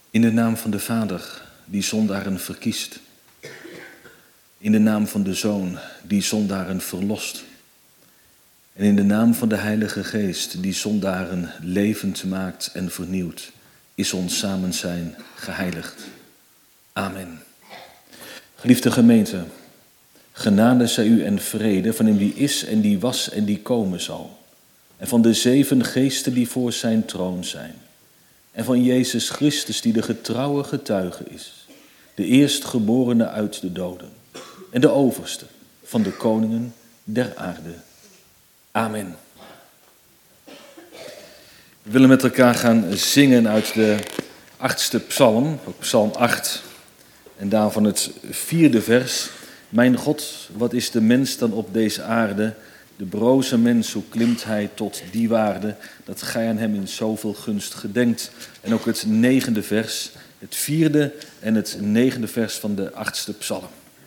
In de naam van de Vader, die zondaren verkiest. In de naam van de Zoon, die zondaren verlost. En in de naam van de Heilige Geest, die zondaren levend maakt en vernieuwt, is ons samenzijn geheiligd. Amen. Geliefde gemeente, genade zij u en vrede van hem die is en die was en die komen zal. En van de 7 geesten die voor zijn troon zijn. En van Jezus Christus die de getrouwe getuige is. De eerstgeborene uit de doden. En de overste van de koningen der aarde. Amen. We willen met elkaar gaan zingen uit de 8e psalm, psalm 8. En daarvan het 4e vers. Mijn God, wat is de mens dan op deze aarde? De broze mens, hoe klimt hij tot die waarde, dat gij aan hem in zoveel gunst gedenkt. En ook het 9e vers, het 4e en het 9e vers van de 8e psalm.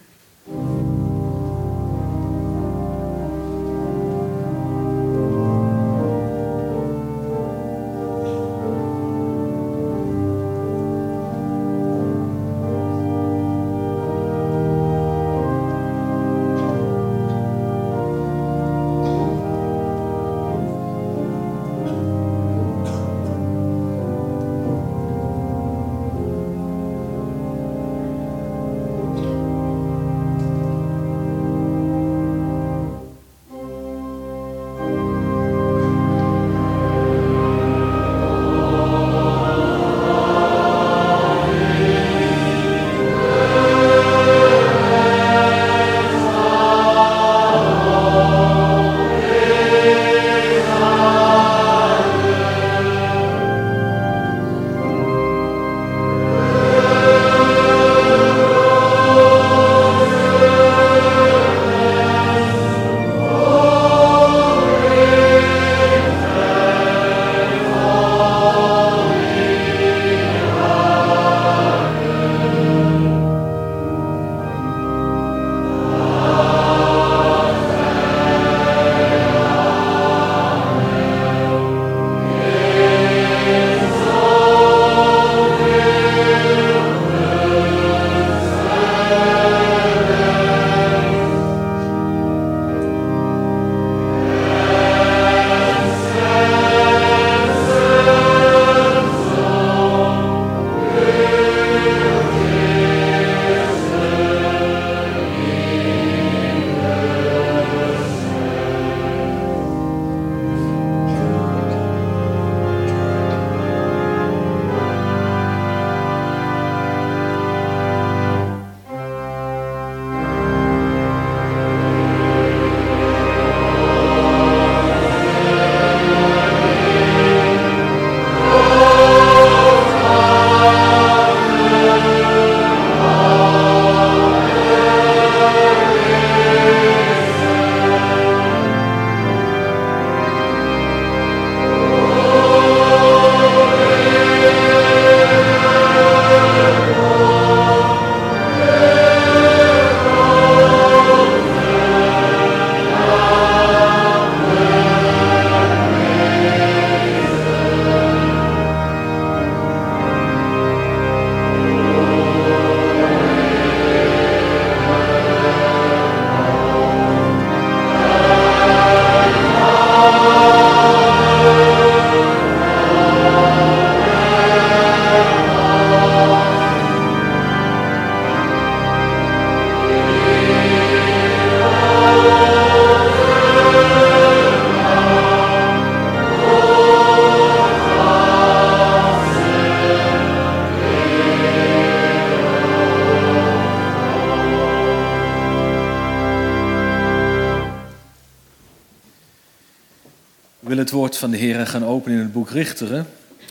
We willen het woord van de Heer gaan openen in het boek Richteren,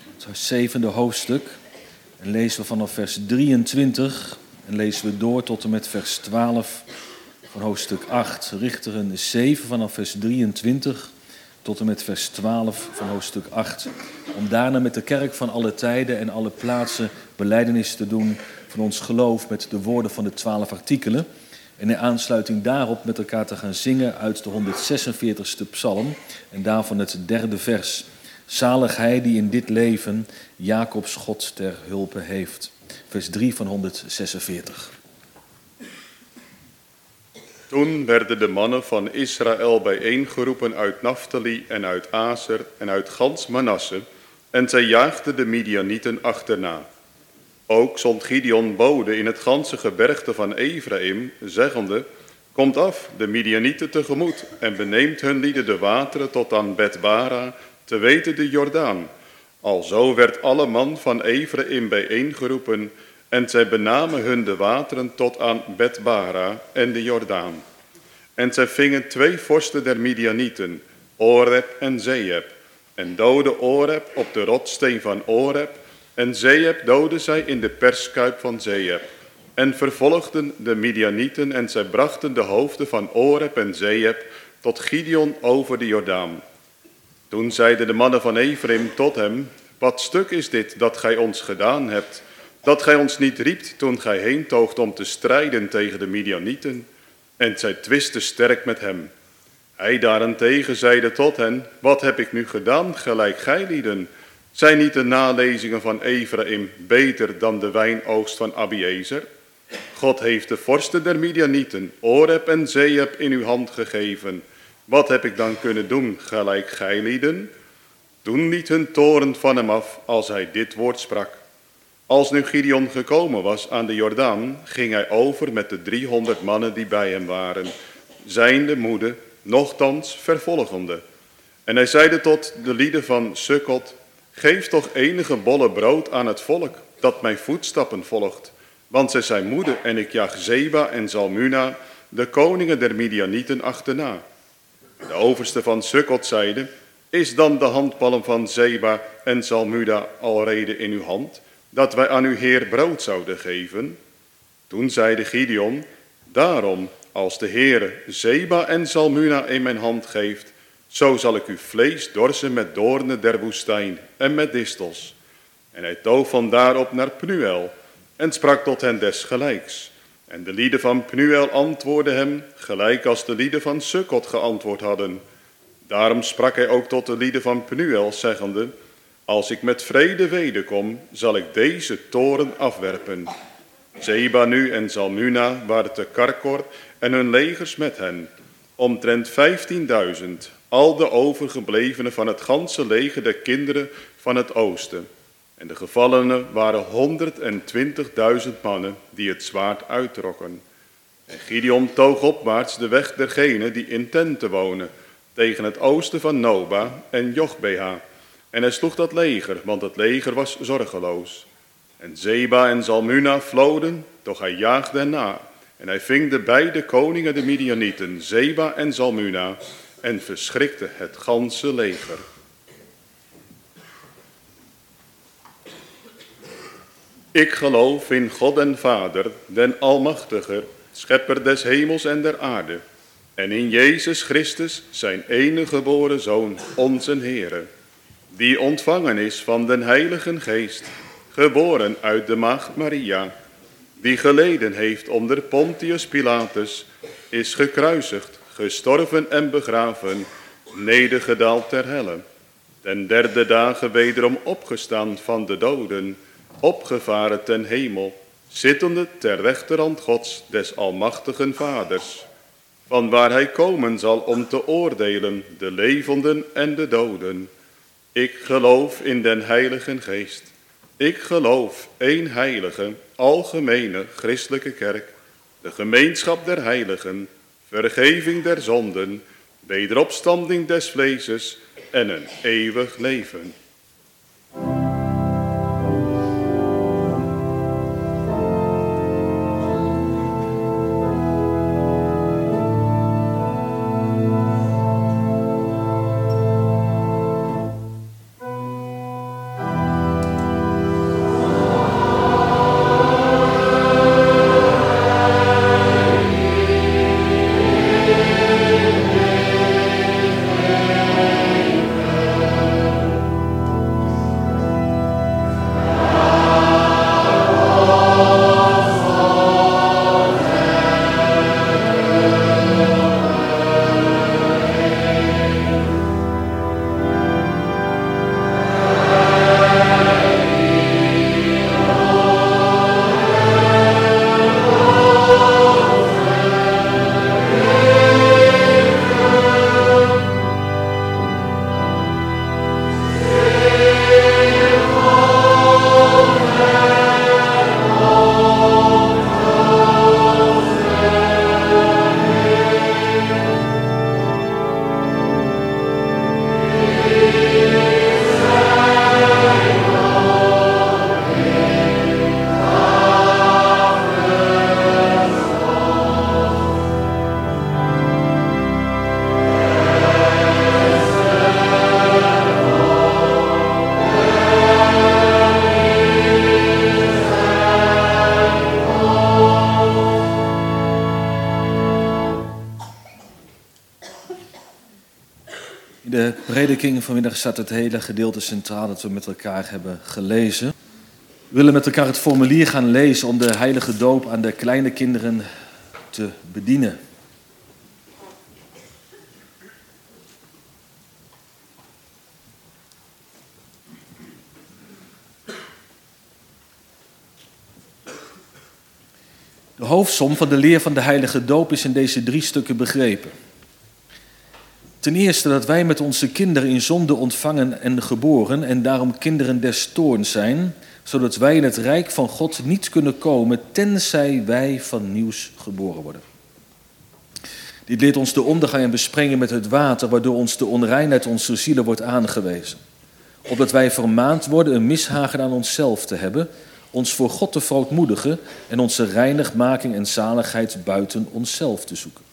het 7e hoofdstuk. En lezen we vanaf vers 23 en lezen we door tot en met vers 12 van hoofdstuk 8. Richteren 7 vanaf vers 23 tot en met vers 12 van hoofdstuk 8. Om daarna met de kerk van alle tijden en alle plaatsen belijdenis te doen van ons geloof met de woorden van de 12 artikelen. En in aansluiting daarop met elkaar te gaan zingen uit de 146e psalm en daarvan het 3e vers. Zalig hij die in dit leven Jacobs God ter hulpe heeft. Vers 3 van 146. Toen werden de mannen van Israël bijeengeroepen uit Naftali en uit Aser en uit gans Manasse, en zij jaagden de Midianieten achterna. Ook zond Gideon bode in het ganse gebergte van Efraïm, zeggende: Komt af, de Midianieten tegemoet, en beneemt hun lieden de wateren tot aan Betbara, te weten de Jordaan. Alzo werd alle man van Efraïm bijeengeroepen, en zij benamen hun de wateren tot aan Betbara en de Jordaan. En zij vingen 2 vorsten der Midianieten, Oreb en Zeeb, en doodden Oreb op de rotsteen van Oreb, en Zeeb doodden zij in de perskuip van Zeeb. En vervolgden de Midianieten, en zij brachten de hoofden van Oreb en Zeeb tot Gideon over de Jordaan. Toen zeiden de mannen van Efraïm tot hem: Wat stuk is dit dat gij ons gedaan hebt, dat gij ons niet riept toen gij heentoogt om te strijden tegen de Midianieten? En zij twisten sterk met hem. Hij daarentegen zeide tot hen: Wat heb ik nu gedaan, gelijk gij lieden? Zijn niet de nalezingen van Efraïm beter dan de wijnoogst van Abiezer? God heeft de vorsten der Midianieten, Oreb en Zeeb, in uw hand gegeven. Wat heb ik dan kunnen doen, gelijk gij lieden? Toen liet hun toorn van hem af, als hij dit woord sprak. Als nu Gideon gekomen was aan de Jordaan, ging hij over met de 300 mannen die bij hem waren, zijnde moede, nochtans vervolgende. En hij zeide tot de lieden van Sukkot: Geef toch enige bolle brood aan het volk, dat mijn voetstappen volgt. Want zij zijn moede en ik jaag Zeba en Zalmuna, de koningen der Midianieten, achterna. De overste van Sukkot zeide: Is dan de handpalm van Zeba en Zalmuna alrede in uw hand, dat wij aan uw Heer brood zouden geven? Toen zeide Gideon: Daarom, als de Heere Zeba en Zalmuna in mijn hand geeft, zo zal ik uw vlees dorsen met doornen der woestijn en met distels. En hij toog vandaar op naar Pnuel en sprak tot hen desgelijks. En de lieden van Pnuel antwoordden hem, gelijk als de lieden van Sukkot geantwoord hadden. Daarom sprak hij ook tot de lieden van Pnuel, zeggende: Als ik met vrede wederkom, zal ik deze toren afwerpen. Zeba nu en Zalmuna waren te Karkor en hun legers met hen, omtrent 15.000, al de overgeblevenen van het ganse leger der kinderen van het oosten. En de gevallenen waren 120.000 mannen die het zwaard uittrokken. En Gideon toog opwaarts de weg dergenen die in tenten wonen, tegen het oosten van Noba en Jochbeha. En hij sloeg dat leger, want het leger was zorgeloos. En Zeba en Zalmuna vloden, doch hij jaagde hen na. En hij ving de beide koningen de Midianieten, Zeba en Zalmuna, en verschrikte het ganse leger. Ik geloof in God en Vader, den Almachtiger, schepper des hemels en der aarde, en in Jezus Christus, zijn enige geboren Zoon, onze Heere, die ontvangen is van den Heiligen Geest, geboren uit de maagd Maria, die geleden heeft onder Pontius Pilatus, is gekruisigd, gestorven en begraven, nedergedaald ter helle, ten derde dagen wederom opgestaan van de doden, opgevaren ten hemel, zittende ter rechterhand Gods des almachtigen Vaders, van waar hij komen zal om te oordelen de levenden en de doden. Ik geloof in den Heiligen Geest. Ik geloof één heilige, algemene, christelijke kerk, de gemeenschap der heiligen, vergeving der zonden, wederopstanding des vleeses en een eeuwig leven. prediking vanmiddag staat het hele gedeelte centraal dat we met elkaar hebben gelezen. We willen met elkaar het formulier gaan lezen om de heilige doop aan de kleine kinderen te bedienen. De hoofdsom van de leer van de heilige doop is in deze 3 stukken begrepen. Ten eerste dat wij met onze kinderen in zonde ontvangen en geboren en daarom kinderen des toorns zijn, zodat wij in het rijk van God niet kunnen komen tenzij wij van nieuws geboren worden. Dit leert ons de ondergang en besprengen met het water, waardoor ons de onreinheid onze zielen wordt aangewezen. Opdat wij vermaand worden een mishagen aan onszelf te hebben, ons voor God te verootmoedigen en onze reinigmaking en zaligheid buiten onszelf te zoeken.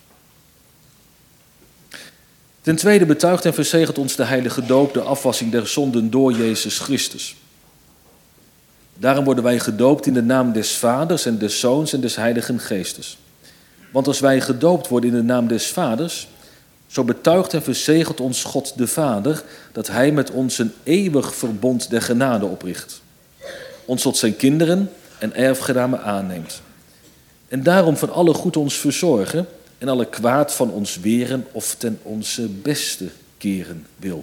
Ten tweede betuigt en verzegelt ons de heilige doop de afwassing der zonden door Jezus Christus. Daarom worden wij gedoopt in de naam des Vaders en des Zoons en des Heiligen Geestes. Want als wij gedoopt worden in de naam des Vaders, zo betuigt en verzegelt ons God de Vader dat Hij met ons een eeuwig verbond der genade opricht. Ons tot zijn kinderen en erfgenamen aanneemt. En daarom van alle goed ons verzorgen en alle kwaad van ons weren of ten onze beste keren wil.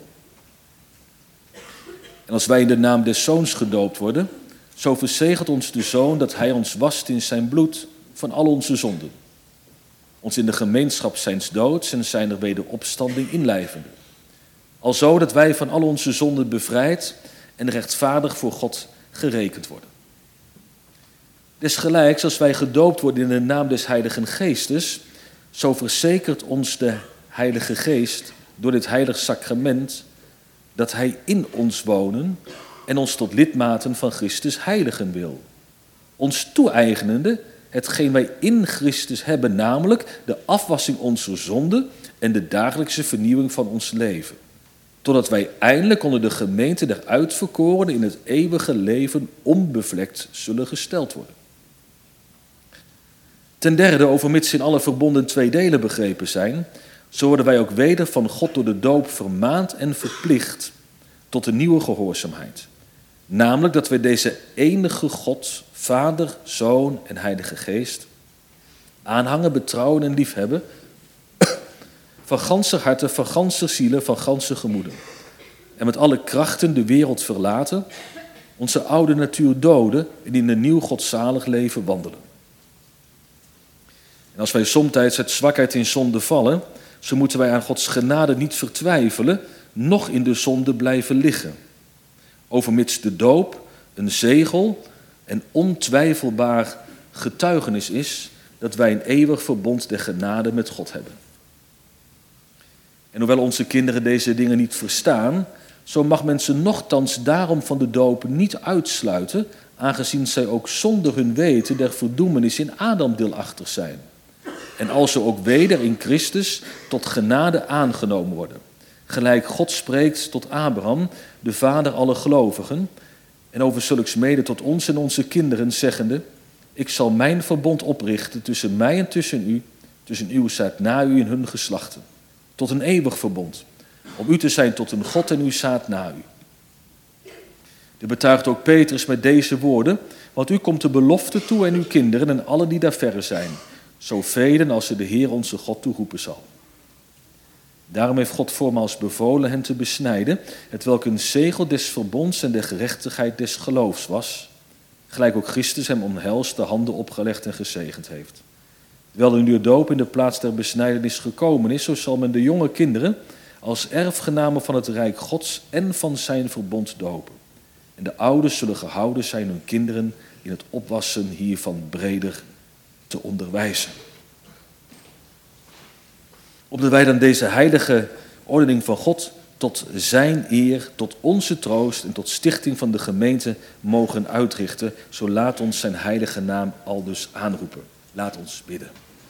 En als wij in de naam des Zoons gedoopt worden, zo verzegelt ons de Zoon dat Hij ons wast in zijn bloed van al onze zonden. Ons in de gemeenschap zijns doods en zijner wederopstanding inlijvende. Alzo dat wij van al onze zonden bevrijd en rechtvaardig voor God gerekend worden. Desgelijks als wij gedoopt worden in de naam des Heiligen Geestes, zo verzekert ons de Heilige Geest door dit heilig sacrament dat Hij in ons wonen en ons tot lidmaten van Christus heiligen wil. Ons toe-eigenende hetgeen wij in Christus hebben, namelijk de afwassing onze zonden en de dagelijkse vernieuwing van ons leven. Totdat wij eindelijk onder de gemeente der uitverkorenen in het eeuwige leven onbevlekt zullen gesteld worden. Ten derde, overmits in alle verbonden 2 delen begrepen zijn, zo worden wij ook weder van God door de doop vermaand en verplicht tot een nieuwe gehoorzaamheid. Namelijk dat wij deze enige God, Vader, Zoon en Heilige Geest, aanhangen, betrouwen en liefhebben, van ganser harte, van ganser zielen, van ganser gemoeden. En met alle krachten de wereld verlaten, onze oude natuur doden en in een nieuw godzalig leven wandelen. En als wij somtijds uit zwakheid in zonde vallen, zo moeten wij aan Gods genade niet vertwijfelen, noch in de zonde blijven liggen. Overmits de doop een zegel en ontwijfelbaar getuigenis is dat wij een eeuwig verbond der genade met God hebben. En hoewel onze kinderen deze dingen niet verstaan, zo mag men ze nochtans daarom van de doop niet uitsluiten, aangezien zij ook zonder hun weten der verdoemenis in Adam deelachtig zijn. En als ze ook weder in Christus tot genade aangenomen worden. Gelijk God spreekt tot Abraham, de vader aller gelovigen, en over zulks mede tot ons en onze kinderen, zeggende: ik zal mijn verbond oprichten tussen mij en tussen uw zaad na u en hun geslachten. Tot een eeuwig verbond, om u te zijn tot een God en uw zaad na u. Dit betuigt ook Petrus met deze woorden: want u komt de belofte toe en uw kinderen en alle die daar verre zijn, zoveel als ze de Heer onze God toeroepen zal. Daarom heeft God voormaals bevolen hen te besnijden, hetwelk een zegel des verbonds en de gerechtigheid des geloofs was, gelijk ook Christus hem omhelst, de handen opgelegd en gezegend heeft. Terwijl er nu de doop in de plaats der besnijdenis gekomen is, zo zal men de jonge kinderen als erfgenamen van het rijk Gods en van zijn verbond dopen. En de ouders zullen gehouden zijn hun kinderen in het opwassen hiervan breder te onderwijzen. Opdat wij dan deze heilige ordening van God tot zijn eer, tot onze troost en tot stichting van de gemeente mogen uitrichten, zo laat ons zijn heilige naam aldus aanroepen. Laat ons bidden.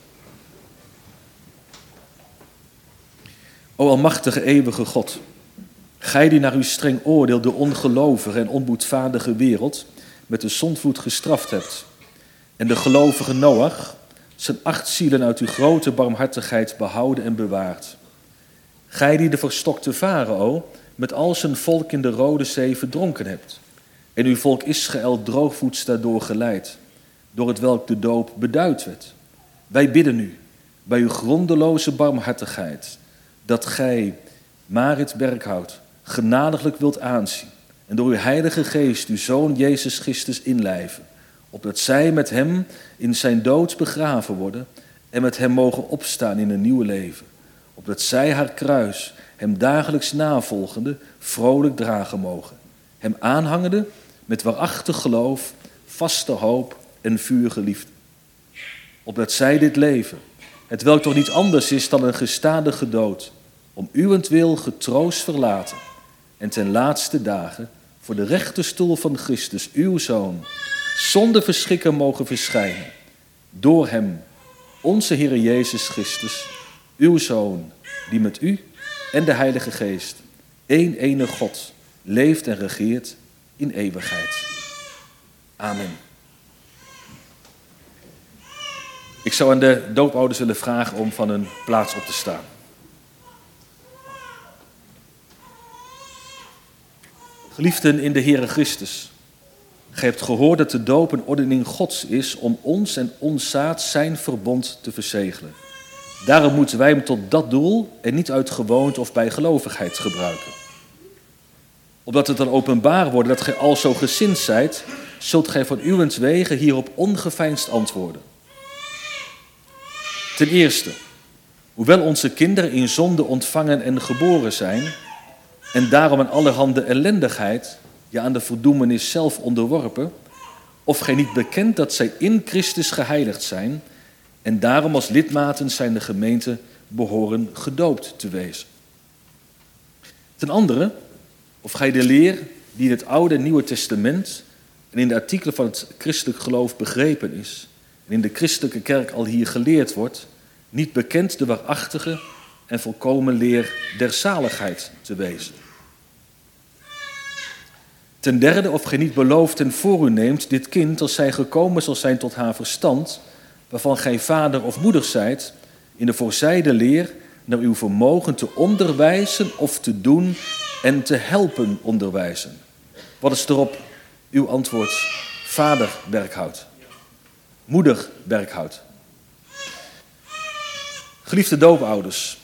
O almachtige eeuwige God, gij die naar uw streng oordeel de ongelovige en onboedvaardige wereld met de zondvloed gestraft hebt en de gelovige Noach zijn 8 zielen uit uw grote barmhartigheid behouden en bewaard. Gij die de verstokte farao met al zijn volk in de Rode Zee verdronken hebt. En uw volk Israël droogvoets daardoor geleid, door het welk de doop beduid werd. Wij bidden u, bij uw grondeloze barmhartigheid, dat gij Marit Berkhout genadiglijk wilt aanzien en door uw heilige geest uw Zoon Jezus Christus inlijven, opdat zij met hem in zijn dood begraven worden en met hem mogen opstaan in een nieuw leven, opdat zij haar kruis, hem dagelijks navolgende, vrolijk dragen mogen, hem aanhangende met waarachtig geloof, vaste hoop en vurige liefde. Opdat zij dit leven, hetwelk toch niet anders is dan een gestadige dood, om uwentwil getroost verlaten en ten laatste dagen voor de rechterstoel van Christus, uw Zoon, zonder verschrikken mogen verschijnen. Door hem, onze Heer Jezus Christus, uw Zoon, die met u en de Heilige Geest, één enige God, leeft en regeert in eeuwigheid. Amen. Ik zou aan de doopouders willen vragen om van hun plaats op te staan. Geliefden in de Heere Christus, gij hebt gehoord dat de doop een ordening Gods is om ons en ons zaad zijn verbond te verzegelen. Daarom moeten wij hem tot dat doel en niet uit gewoonte of bijgelovigheid gebruiken. Opdat het dan openbaar wordt dat gij alzo gezind zijt, zult gij van uwentwege hierop ongeveinsd antwoorden. Ten eerste, hoewel onze kinderen in zonde ontvangen en geboren zijn, en daarom aan allerhande ellendigheid, ja aan de verdoemenis zelf onderworpen, of gij niet bekent dat zij in Christus geheiligd zijn, en daarom als lidmaten zijn de gemeente behoren gedoopt te wezen. Ten andere, of gij de leer die in het Oude en Nieuwe Testament en in de artikelen van het christelijk geloof begrepen is, en in de christelijke kerk al hier geleerd wordt, niet bekend de waarachtige en volkomen leer der zaligheid te wezen. Ten derde, of gij niet belooft en voor u neemt dit kind als zij gekomen zal zijn tot haar verstand, waarvan gij vader of moeder zijt, in de voorzijde leer naar uw vermogen te onderwijzen of te doen en te helpen onderwijzen. Wat is erop uw antwoord? Vader Berkhout. Moeder Berkhout. Geliefde doopouders,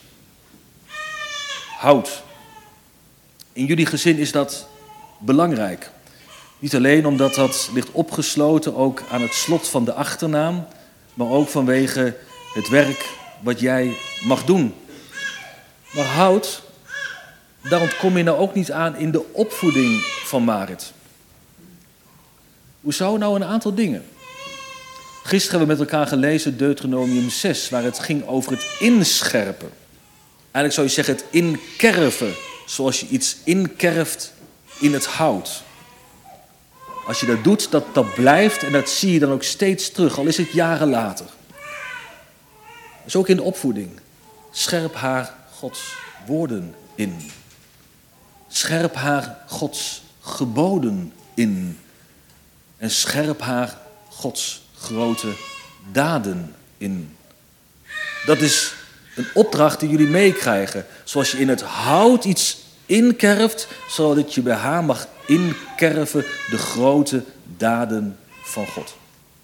hout. In jullie gezin is dat belangrijk. Niet alleen omdat dat ligt opgesloten ook aan het slot van de achternaam, maar ook vanwege het werk wat jij mag doen. Maar hout, daar ontkom je nou ook niet aan in de opvoeding van Marit. Hoezo? Nou een aantal dingen. Gisteren hebben we met elkaar gelezen Deuteronomium 6, waar het ging over het inscherpen. Eigenlijk zou je zeggen het inkerven, zoals je iets inkerft in het hout. Als je dat doet, dat blijft en dat zie je dan ook steeds terug, al is het jaren later. Dus ook in de opvoeding. Scherp haar Gods woorden in. Scherp haar Gods geboden in. En scherp haar Gods grote daden in. Dat is een opdracht die jullie meekrijgen. Zoals je in het hout iets inkerft, zodat je bij haar mag inkerven de grote daden van God.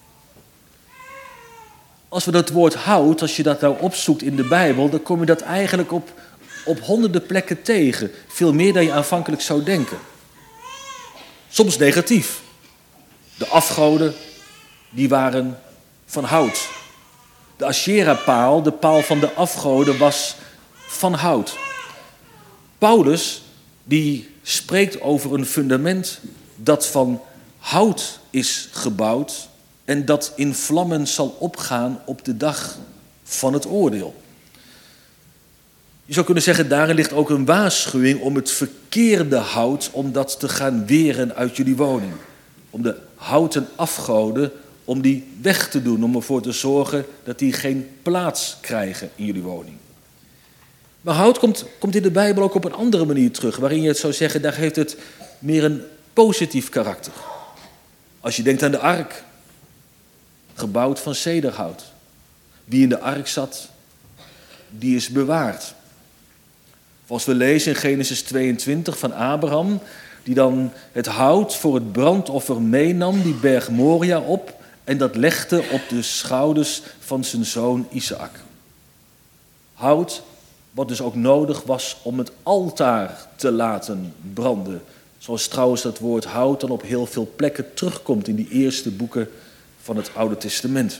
Als we dat woord hout, als je dat nou opzoekt in de Bijbel, dan kom je dat eigenlijk op honderden plekken tegen. Veel meer dan je aanvankelijk zou denken. Soms negatief. De afgoden, die waren van hout. De Asherah-paal, de paal van de afgoden, was van hout. Paulus, die spreekt over een fundament dat van hout is gebouwd en dat in vlammen zal opgaan op de dag van het oordeel. Je zou kunnen zeggen, daarin ligt ook een waarschuwing om het verkeerde hout, om dat te gaan weren uit jullie woning. Om de houten afgoden, om die weg te doen, om ervoor te zorgen dat die geen plaats krijgen in jullie woning. Maar hout komt in de Bijbel ook op een andere manier terug, waarin je het zou zeggen, daar heeft het meer een positief karakter. Als je denkt aan de ark, gebouwd van cederhout. Wie in de ark zat, die is bewaard. Zoals we lezen in Genesis 22 van Abraham, die dan het hout voor het brandoffer meenam, die berg Moria op, en dat legde op de schouders van zijn zoon Isaac. Hout, wat dus ook nodig was om het altaar te laten branden. Zoals trouwens dat woord hout dan op heel veel plekken terugkomt in die eerste boeken van het Oude Testament.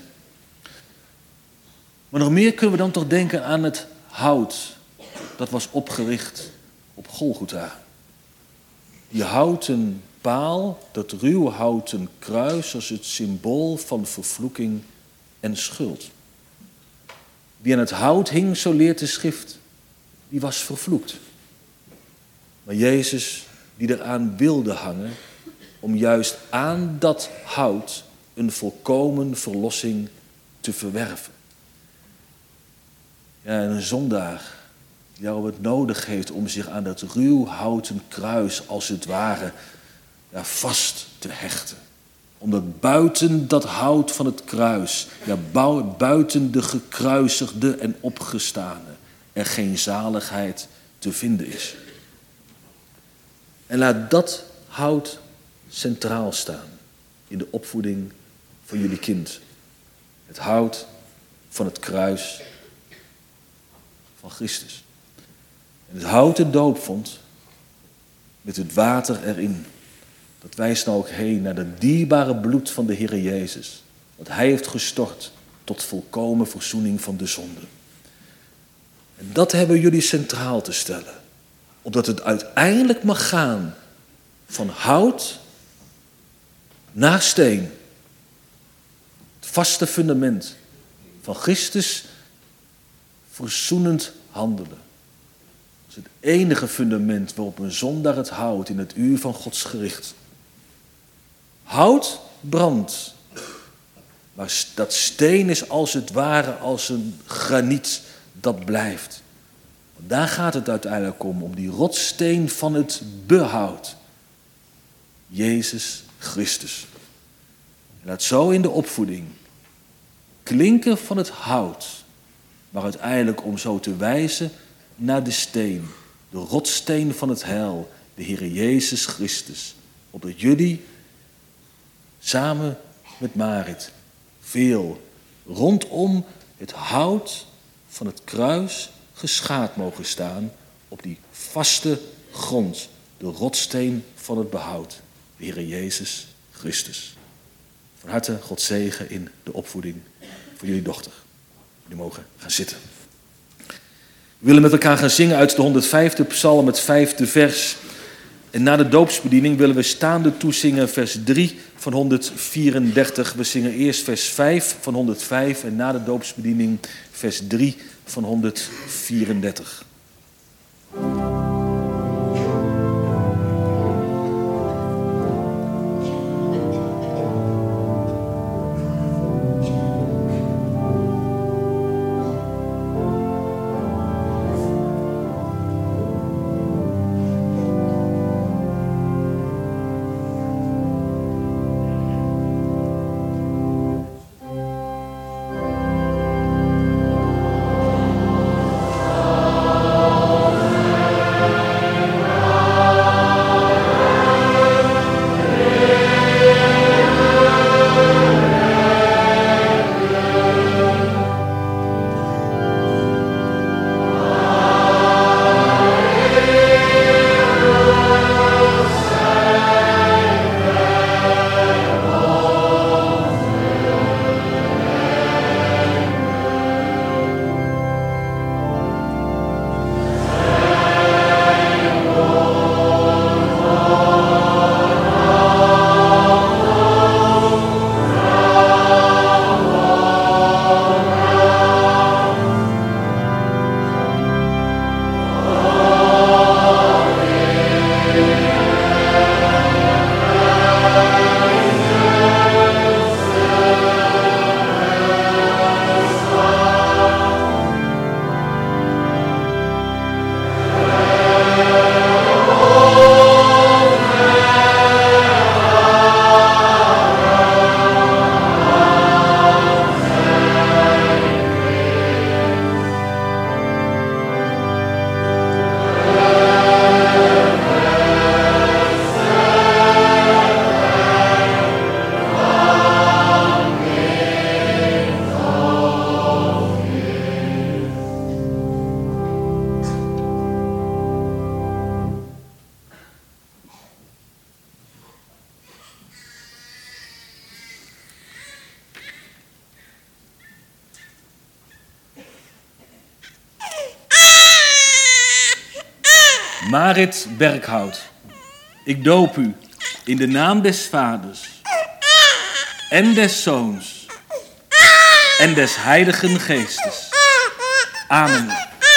Maar nog meer kunnen we dan toch denken aan het hout dat was opgericht op Golgotha. Die houten paal, dat ruw houten kruis als het symbool van vervloeking en schuld. Wie aan het hout hing, zo leert de schrift, die was vervloekt. Maar Jezus, die eraan wilde hangen, om juist aan dat hout een volkomen verlossing te verwerven. Ja, en een zondaar die daarom het nodig heeft om zich aan dat ruw houten kruis als het ware vast te hechten. Omdat buiten dat hout van het kruis, buiten de gekruisigde en opgestane, er geen zaligheid te vinden is. En laat dat hout centraal staan in de opvoeding van jullie kind. Het hout van het kruis van Christus. En het houten doopvond met het water erin. Dat wijst nou ook heen naar het dierbare bloed van de Heer Jezus. Dat Hij heeft gestort tot volkomen verzoening van de zonde. En dat hebben jullie centraal te stellen. Opdat het uiteindelijk mag gaan van hout naar steen. Het vaste fundament van Christus verzoenend handelen. Dat is het enige fundament waarop een zondaar het houdt in het uur van Gods gericht. Hout brandt, maar dat steen is als het ware als een graniet dat blijft. Want daar gaat het uiteindelijk om die rotssteen van het behoud. Jezus Christus. En laat zo in de opvoeding klinken van het hout, maar uiteindelijk om zo te wijzen naar de steen, de rotsteen van het heil, de Heer Jezus Christus. Opdat jullie samen met Marit veel rondom het hout van het kruis geschaard mogen staan op die vaste grond, de rotsteen van het behoud, de Heer Jezus Christus. Van harte God zegen in de opvoeding voor jullie dochter. Jullie mogen gaan zitten. We willen met elkaar gaan zingen uit de 105e psalm, het 5e vers. En na de doopsbediening willen we staande toezingen vers 3 van 134. We zingen eerst vers 5 van 105 en na de doopsbediening vers 3 van 134. Marit Berkhout, ik doop u in de naam des Vaders en des Zoons en des Heiligen Geestes. Amen.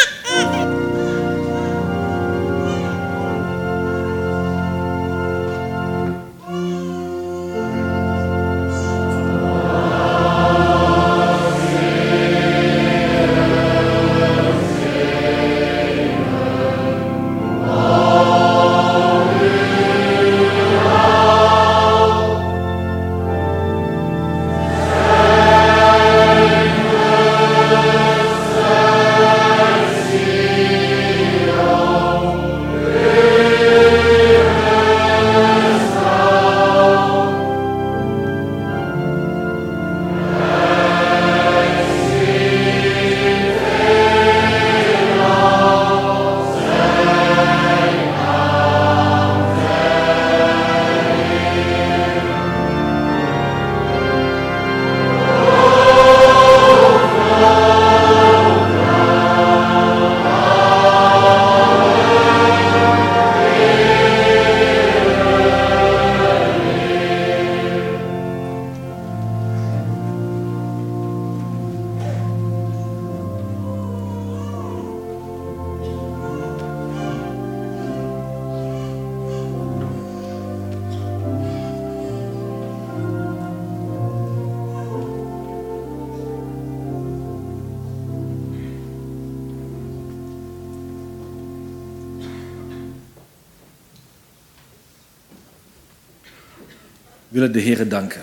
We willen de Heere danken.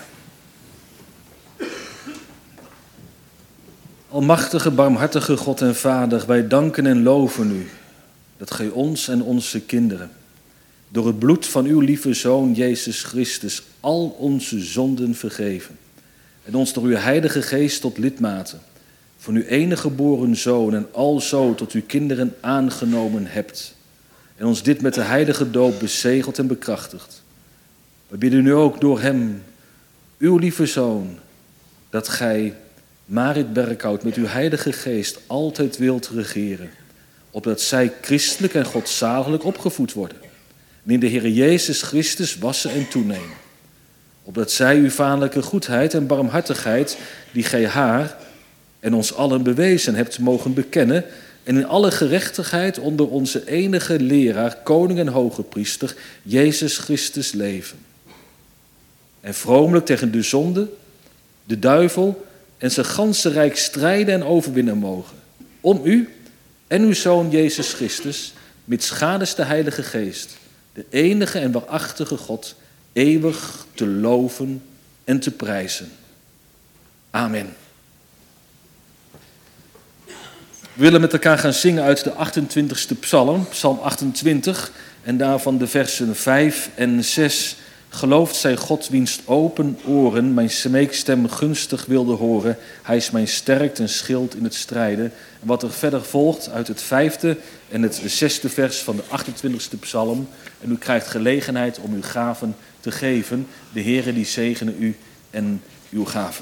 Almachtige, barmhartige God en Vader, wij danken en loven u dat gij ons en onze kinderen door het bloed van uw lieve Zoon Jezus Christus al onze zonden vergeven en ons door uw Heilige Geest tot lidmaten van uw enige geboren Zoon en alzo tot uw kinderen aangenomen hebt en ons dit met de heilige doop bezegeld en bekrachtigd. We bidden nu ook door hem, uw lieve Zoon, dat gij Marit Berkhout met uw Heilige Geest altijd wilt regeren, opdat zij christelijk en godzaliglijk opgevoed worden en in de Heere Jezus Christus wassen en toenemen, opdat zij uw vaderlijke goedheid en barmhartigheid, die gij haar en ons allen bewezen hebt, mogen bekennen en in alle gerechtigheid onder onze enige leraar, koning en hoge priester, Jezus Christus leven. En vromelijk tegen de zonde, de duivel en zijn ganse rijk strijden en overwinnen mogen. Om u en uw Zoon Jezus Christus, mitsgadens de Heilige Geest, de enige en waarachtige God, eeuwig te loven en te prijzen. Amen. We willen met elkaar gaan zingen uit de 28e psalm, psalm 28, en daarvan de versen 5 en 6. Geloofd zij God, wiens open oren mijn smeekstem gunstig wilde horen. Hij is mijn sterk en schild in het strijden. En wat er verder volgt uit het 5e en het 6e vers van de 28e psalm. En u krijgt gelegenheid om uw gaven te geven. De Heere die zegene u en uw gaven.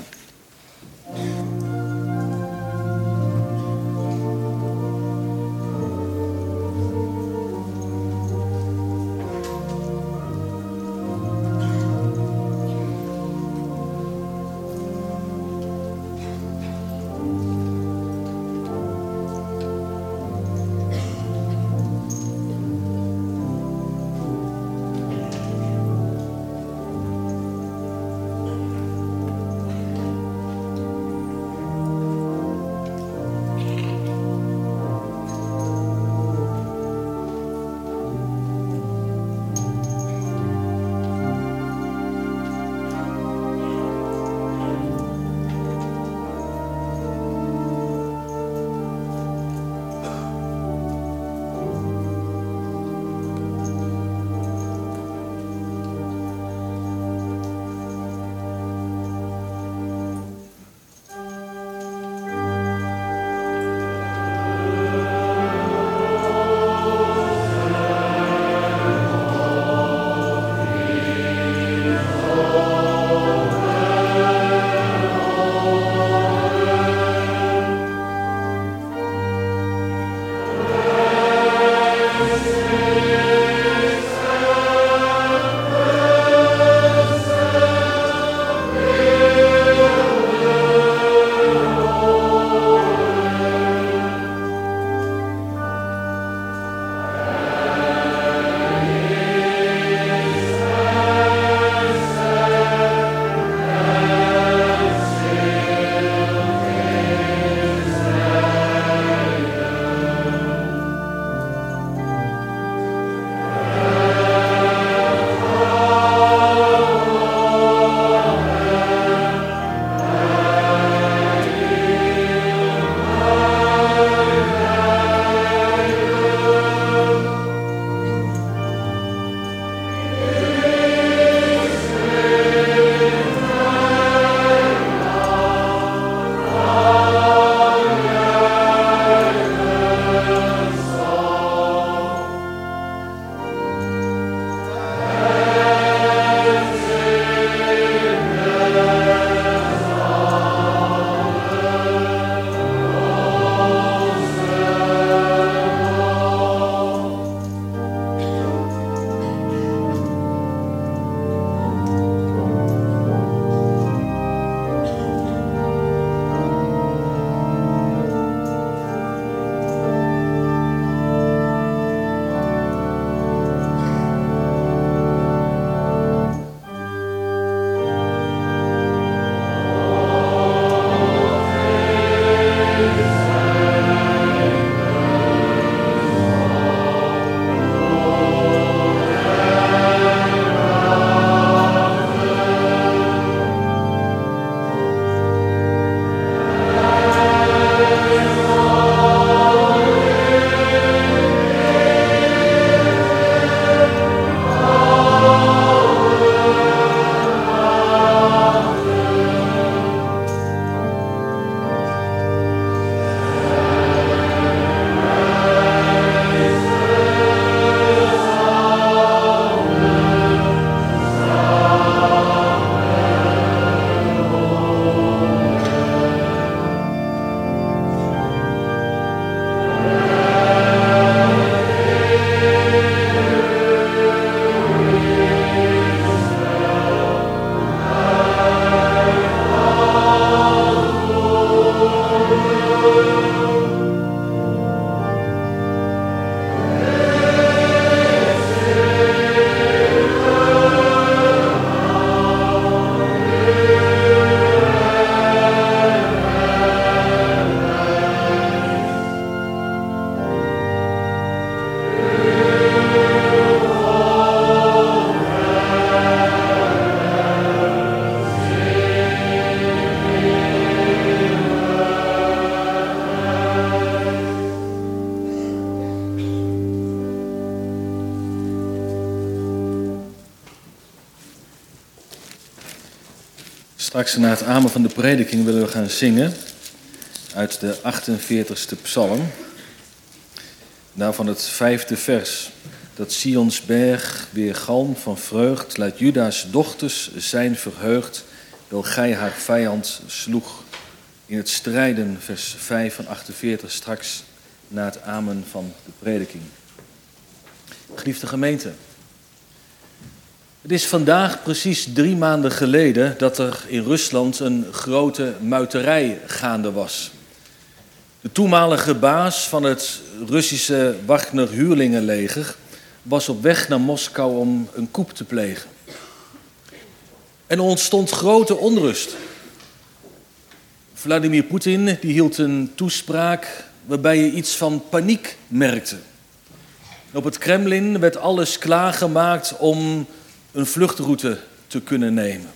Straks na het amen van de prediking willen we gaan zingen uit de 48e psalm. Daarvan het 5e vers. Dat Sions berg weer galm van vreugd, laat Juda's dochters zijn verheugd, wel gij haar vijand sloeg. In het strijden, vers 5 van 48, straks na het amen van de prediking. Geliefde gemeente, het is vandaag precies 3 maanden geleden dat er in Rusland een grote muiterij gaande was. De toenmalige baas van het Russische Wagner-huurlingenleger was op weg naar Moskou om een coup te plegen. En er ontstond grote onrust. Vladimir Poetin die hield een toespraak waarbij je iets van paniek merkte. Op het Kremlin werd alles klaargemaakt om een vluchtroute te kunnen nemen.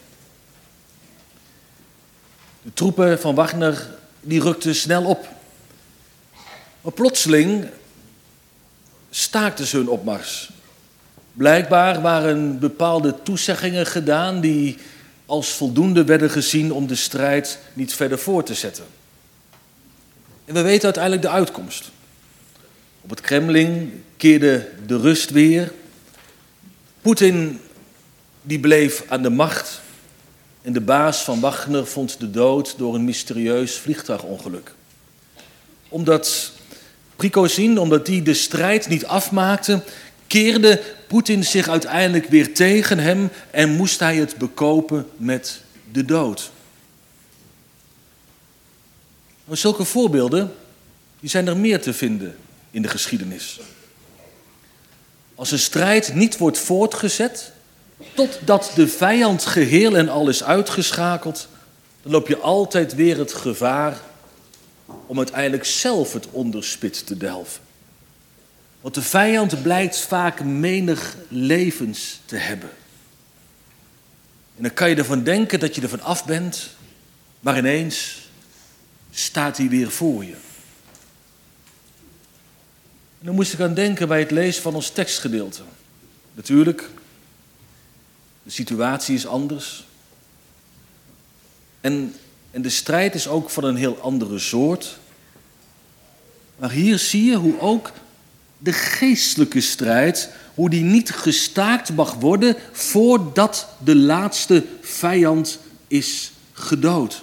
De troepen van Wagner die rukten snel op. Maar plotseling staakten ze hun opmars. Blijkbaar waren bepaalde toezeggingen gedaan die als voldoende werden gezien om de strijd niet verder voort te zetten. En we weten uiteindelijk de uitkomst. Op het Kremlin keerde de rust weer. Poetin die bleef aan de macht en de baas van Wagner vond de dood door een mysterieus vliegtuigongeluk. Omdat die de strijd niet afmaakte, keerde Poetin zich uiteindelijk weer tegen hem en moest hij het bekopen met de dood. Maar zulke voorbeelden die zijn er meer te vinden in de geschiedenis. Als een strijd niet wordt voortgezet, totdat de vijand geheel en al is uitgeschakeld, dan loop je altijd weer het gevaar om uiteindelijk zelf het onderspit te delven. Want de vijand blijkt vaak menig levens te hebben. En dan kan je ervan denken dat je ervan af bent, maar ineens staat hij weer voor je. En dan moest ik aan denken bij het lezen van ons tekstgedeelte. Natuurlijk, de situatie is anders. En de strijd is ook van een heel andere soort. Maar hier zie je hoe ook de geestelijke strijd, hoe die niet gestaakt mag worden voordat de laatste vijand is gedood.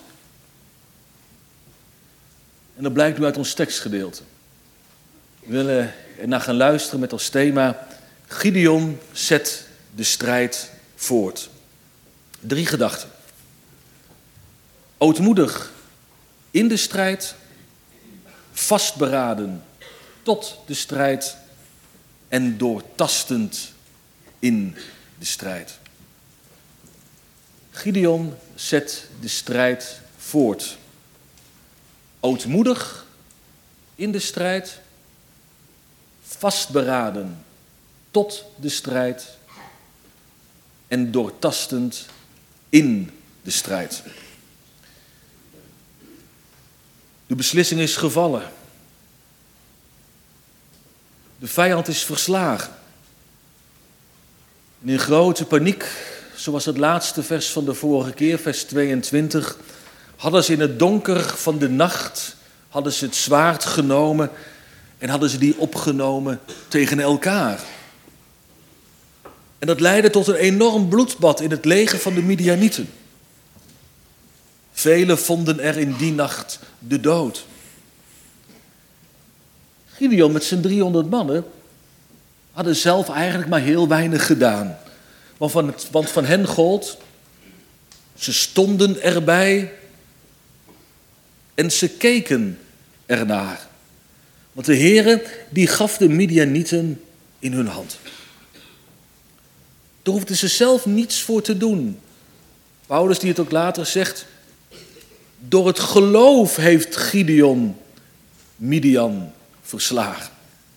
En dat blijkt nu uit ons tekstgedeelte. We willen ernaar gaan luisteren met als thema: Gideon zet de strijd voort. 3 gedachten. Ootmoedig in de strijd, vastberaden tot de strijd en doortastend in de strijd. Gideon zet de strijd voort. Ootmoedig in de strijd, vastberaden tot de strijd en doortastend in de strijd. De beslissing is gevallen. De vijand is verslagen. En in grote paniek, zoals het laatste vers van de vorige keer, vers 22, hadden ze in het donker van de nacht, hadden ze het zwaard genomen en hadden ze die opgenomen tegen elkaar. En dat leidde tot een enorm bloedbad in het leger van de Midianieten. Velen vonden er in die nacht de dood. Gideon met zijn 300 mannen hadden zelf eigenlijk maar heel weinig gedaan. Want van hen gold, ze stonden erbij en ze keken ernaar. Want de Heere die gaf de Midianieten in hun hand. Daar hoefden ze zelf niets voor te doen. Paulus die het ook later zegt: door het geloof heeft Gideon Midian verslagen.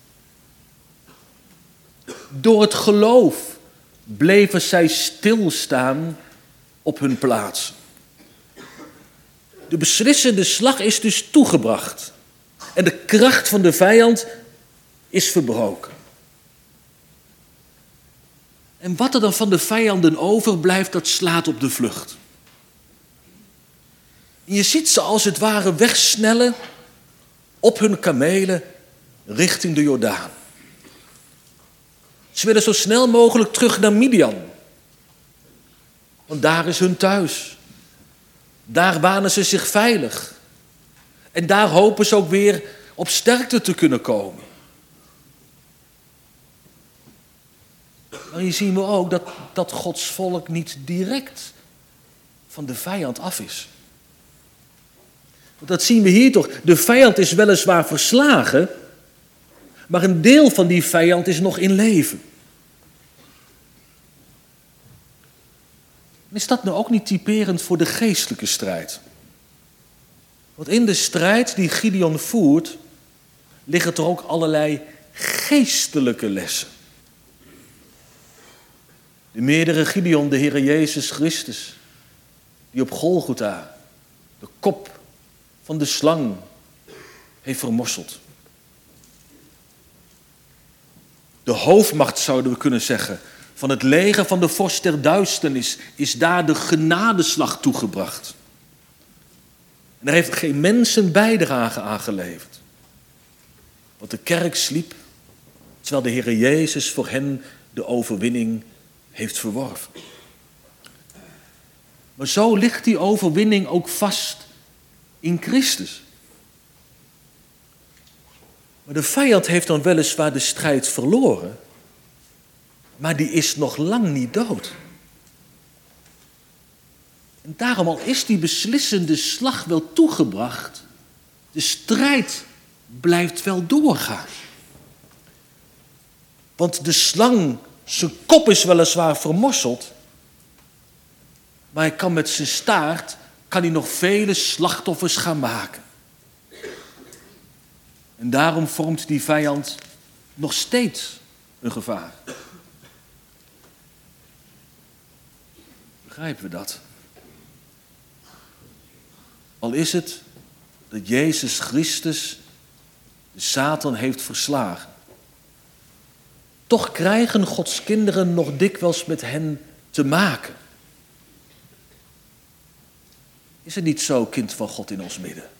Door het geloof bleven zij stilstaan op hun plaats. De beslissende slag is dus toegebracht. En de kracht van de vijand is verbroken. En wat er dan van de vijanden overblijft, dat slaat op de vlucht. En je ziet ze als het ware wegsnellen op hun kamelen richting de Jordaan. Ze willen zo snel mogelijk terug naar Midian. Want daar is hun thuis. Daar wanen ze zich veilig. En daar hopen ze ook weer op sterkte te kunnen komen. Maar hier zien we ook dat Gods volk niet direct van de vijand af is. Dat zien we hier toch. De vijand is weliswaar verslagen, maar een deel van die vijand is nog in leven. Is dat nou ook niet typerend voor de geestelijke strijd? Want in de strijd die Gideon voert, liggen er ook allerlei geestelijke lessen. De meerdere Gideon, de Heere Jezus Christus, die op Golgotha de kop van de slang heeft vermorseld. De hoofdmacht, zouden we kunnen zeggen, van het leger van de vorst der duisternis is daar de genadeslag toegebracht. En daar heeft geen mens een bijdrage aan geleverd. Want de kerk sliep, terwijl de Heere Jezus voor hen de overwinning heeft verworven. Maar zo ligt die overwinning ook vast in Christus. Maar de vijand heeft dan weliswaar de strijd verloren, maar die is nog lang niet dood. En daarom, al is die beslissende slag wel toegebracht, de strijd blijft wel doorgaan. Want de slang, zijn kop is weliswaar vermorseld, maar hij kan met zijn staart nog vele slachtoffers gaan maken. En daarom vormt die vijand nog steeds een gevaar. Begrijpen we dat? Al is het dat Jezus Christus de Satan heeft verslagen, toch krijgen Gods kinderen nog dikwijls met hen te maken. Is het niet zo, kind van God in ons midden?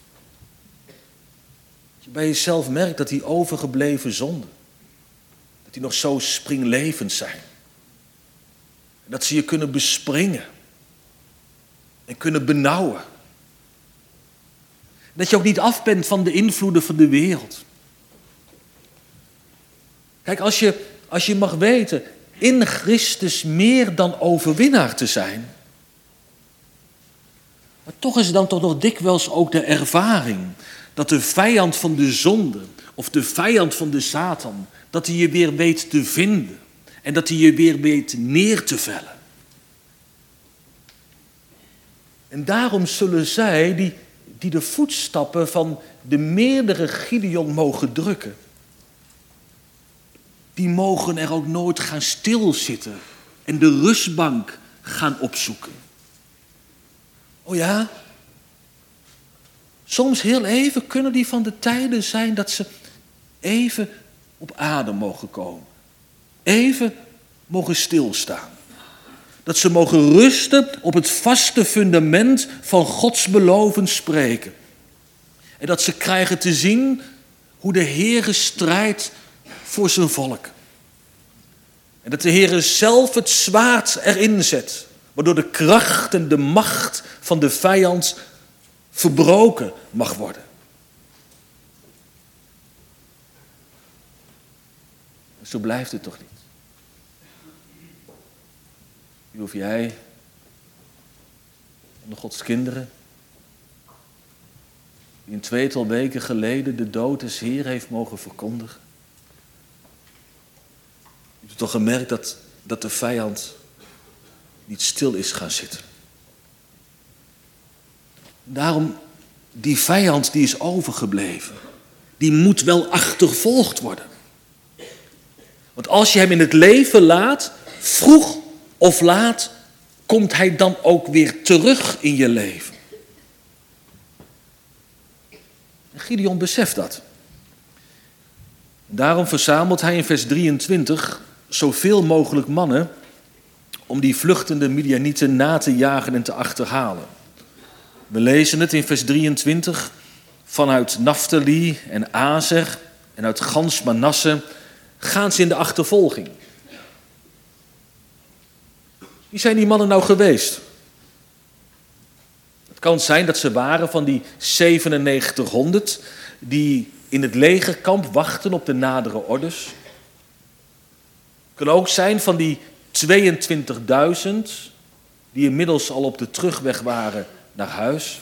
Dat je bij jezelf merkt dat die overgebleven zonden, dat die nog zo springlevend zijn. En dat ze je kunnen bespringen en kunnen benauwen. Dat je ook niet af bent van de invloeden van de wereld. Kijk, als je mag weten in Christus meer dan overwinnaar te zijn, maar toch is het dan toch nog dikwijls ook de ervaring dat de vijand van de zonde of de vijand van de Satan, dat hij je weer weet te vinden en dat hij je weer weet neer te vellen. En daarom zullen zij die de voetstappen van de meerdere Gideon mogen drukken, die mogen er ook nooit gaan stilzitten en de rustbank gaan opzoeken. Oh ja, soms heel even kunnen die van de tijden zijn dat ze even op adem mogen komen. Even mogen stilstaan. Dat ze mogen rusten op het vaste fundament van Gods beloven spreken. En dat ze krijgen te zien hoe de Heere strijdt voor zijn volk. En dat de Heere zelf het zwaard erin zet, waardoor de kracht en de macht van de vijand verbroken mag worden. Zo blijft het toch niet? Wie of jij, de Gods kinderen, die een tweetal weken geleden de dood des Heer heeft mogen verkondigen. Je hebt toch gemerkt dat de vijand niet stil is gaan zitten. Daarom, die vijand die is overgebleven, die moet wel achtervolgd worden. Want als je hem in het leven laat, vroeg of laat, komt hij dan ook weer terug in je leven. En Gideon beseft dat. Daarom verzamelt hij in vers 23 zoveel mogelijk mannen om die vluchtende Midianieten na te jagen en te achterhalen. We lezen het in vers 23. Vanuit Naftali en Azer en uit gans Manasse gaan ze in de achtervolging. Wie zijn die mannen nou geweest? Het kan zijn dat ze waren van die 9700 die in het legerkamp wachten op de nadere orders. Het kan ook zijn van die 22.000 die inmiddels al op de terugweg waren naar huis.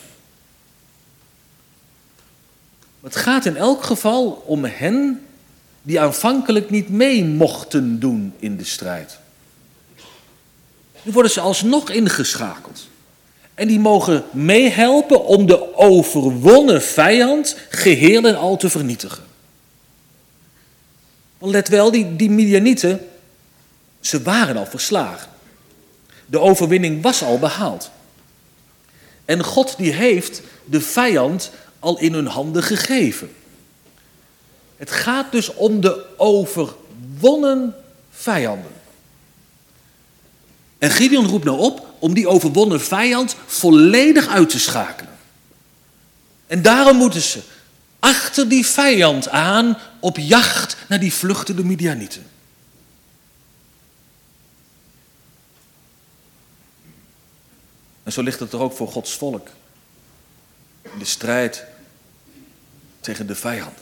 Het gaat in elk geval om hen die aanvankelijk niet mee mochten doen in de strijd. Nu worden ze alsnog ingeschakeld. En die mogen meehelpen om de overwonnen vijand geheel en al te vernietigen. Want let wel, die Midianieten, ze waren al verslagen. De overwinning was al behaald. En God die heeft de vijand al in hun handen gegeven. Het gaat dus om de overwonnen vijanden. En Gideon roept nou op om die overwonnen vijand volledig uit te schakelen. En daarom moeten ze achter die vijand aan op jacht naar die vluchtende Midianieten. En zo ligt het er ook voor Gods volk. In de strijd tegen de vijand.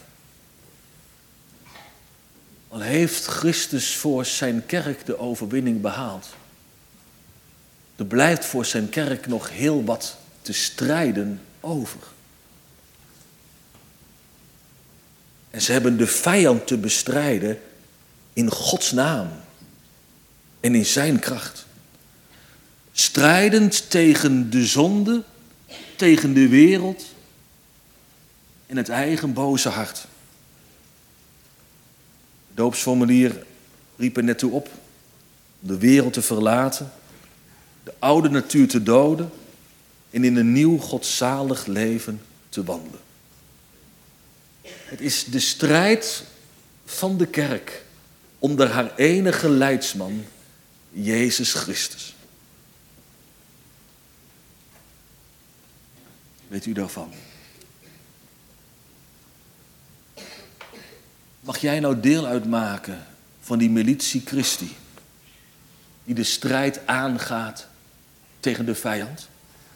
Al heeft Christus voor zijn kerk de overwinning behaald. Er blijft voor zijn kerk nog heel wat te strijden over. En ze hebben de vijand te bestrijden in Gods naam en in zijn kracht. Strijdend tegen de zonde, tegen de wereld en het eigen boze hart. Het doopsformulier riep er net toe op om de wereld te verlaten, de oude natuur te doden en in een nieuw godzalig leven te wandelen. Het is de strijd van de kerk onder haar enige leidsman, Jezus Christus. Weet u daarvan? Mag jij nou deel uitmaken van die militie Christi, die de strijd aangaat tegen de vijand?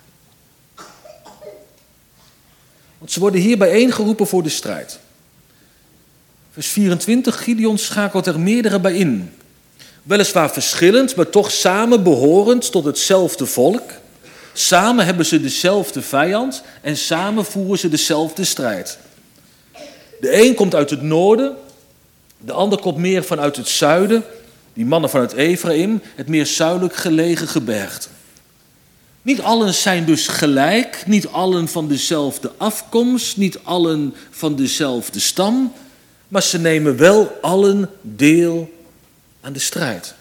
Want ze worden hier bijeengeroepen voor de strijd. Vers 24, Gideon schakelt er meerdere bij in. Weliswaar verschillend, maar toch samen behorend tot hetzelfde volk. Samen hebben ze dezelfde vijand en samen voeren ze dezelfde strijd. De een komt uit het noorden, de ander komt meer vanuit het zuiden. Die mannen vanuit Ephraim, het meer zuidelijk gelegen gebergte. Niet allen zijn dus gelijk, niet allen van dezelfde afkomst, niet allen van dezelfde stam, maar ze nemen wel allen deel aan de strijd.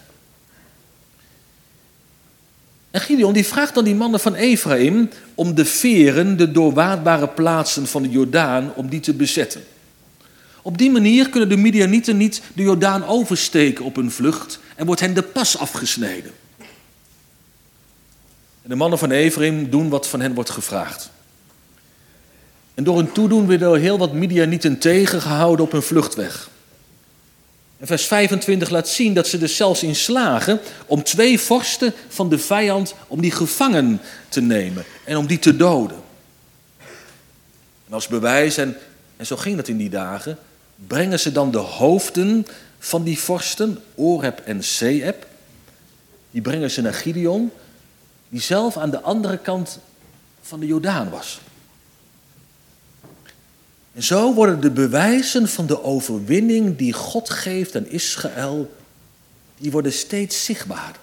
En Gideon die vraagt dan die mannen van Ephraim om de veren, de doorwaadbare plaatsen van de Jordaan, om die te bezetten. Op die manier kunnen de Midianieten niet de Jordaan oversteken op hun vlucht en wordt hen de pas afgesneden. En de mannen van Ephraim doen wat van hen wordt gevraagd. En door hun toedoen werden er heel wat Midianieten tegengehouden op hun vluchtweg. En vers 25 laat zien dat ze er zelfs in slagen om 2 vorsten van de vijand, om die gevangen te nemen en om die te doden. En als bewijs, en zo ging dat in die dagen, brengen ze dan de hoofden van die vorsten, Oreb en Zeeb, die brengen ze naar Gideon, die zelf aan de andere kant van de Jordaan was. En zo worden de bewijzen van de overwinning die God geeft aan Israël, die worden steeds zichtbaarder.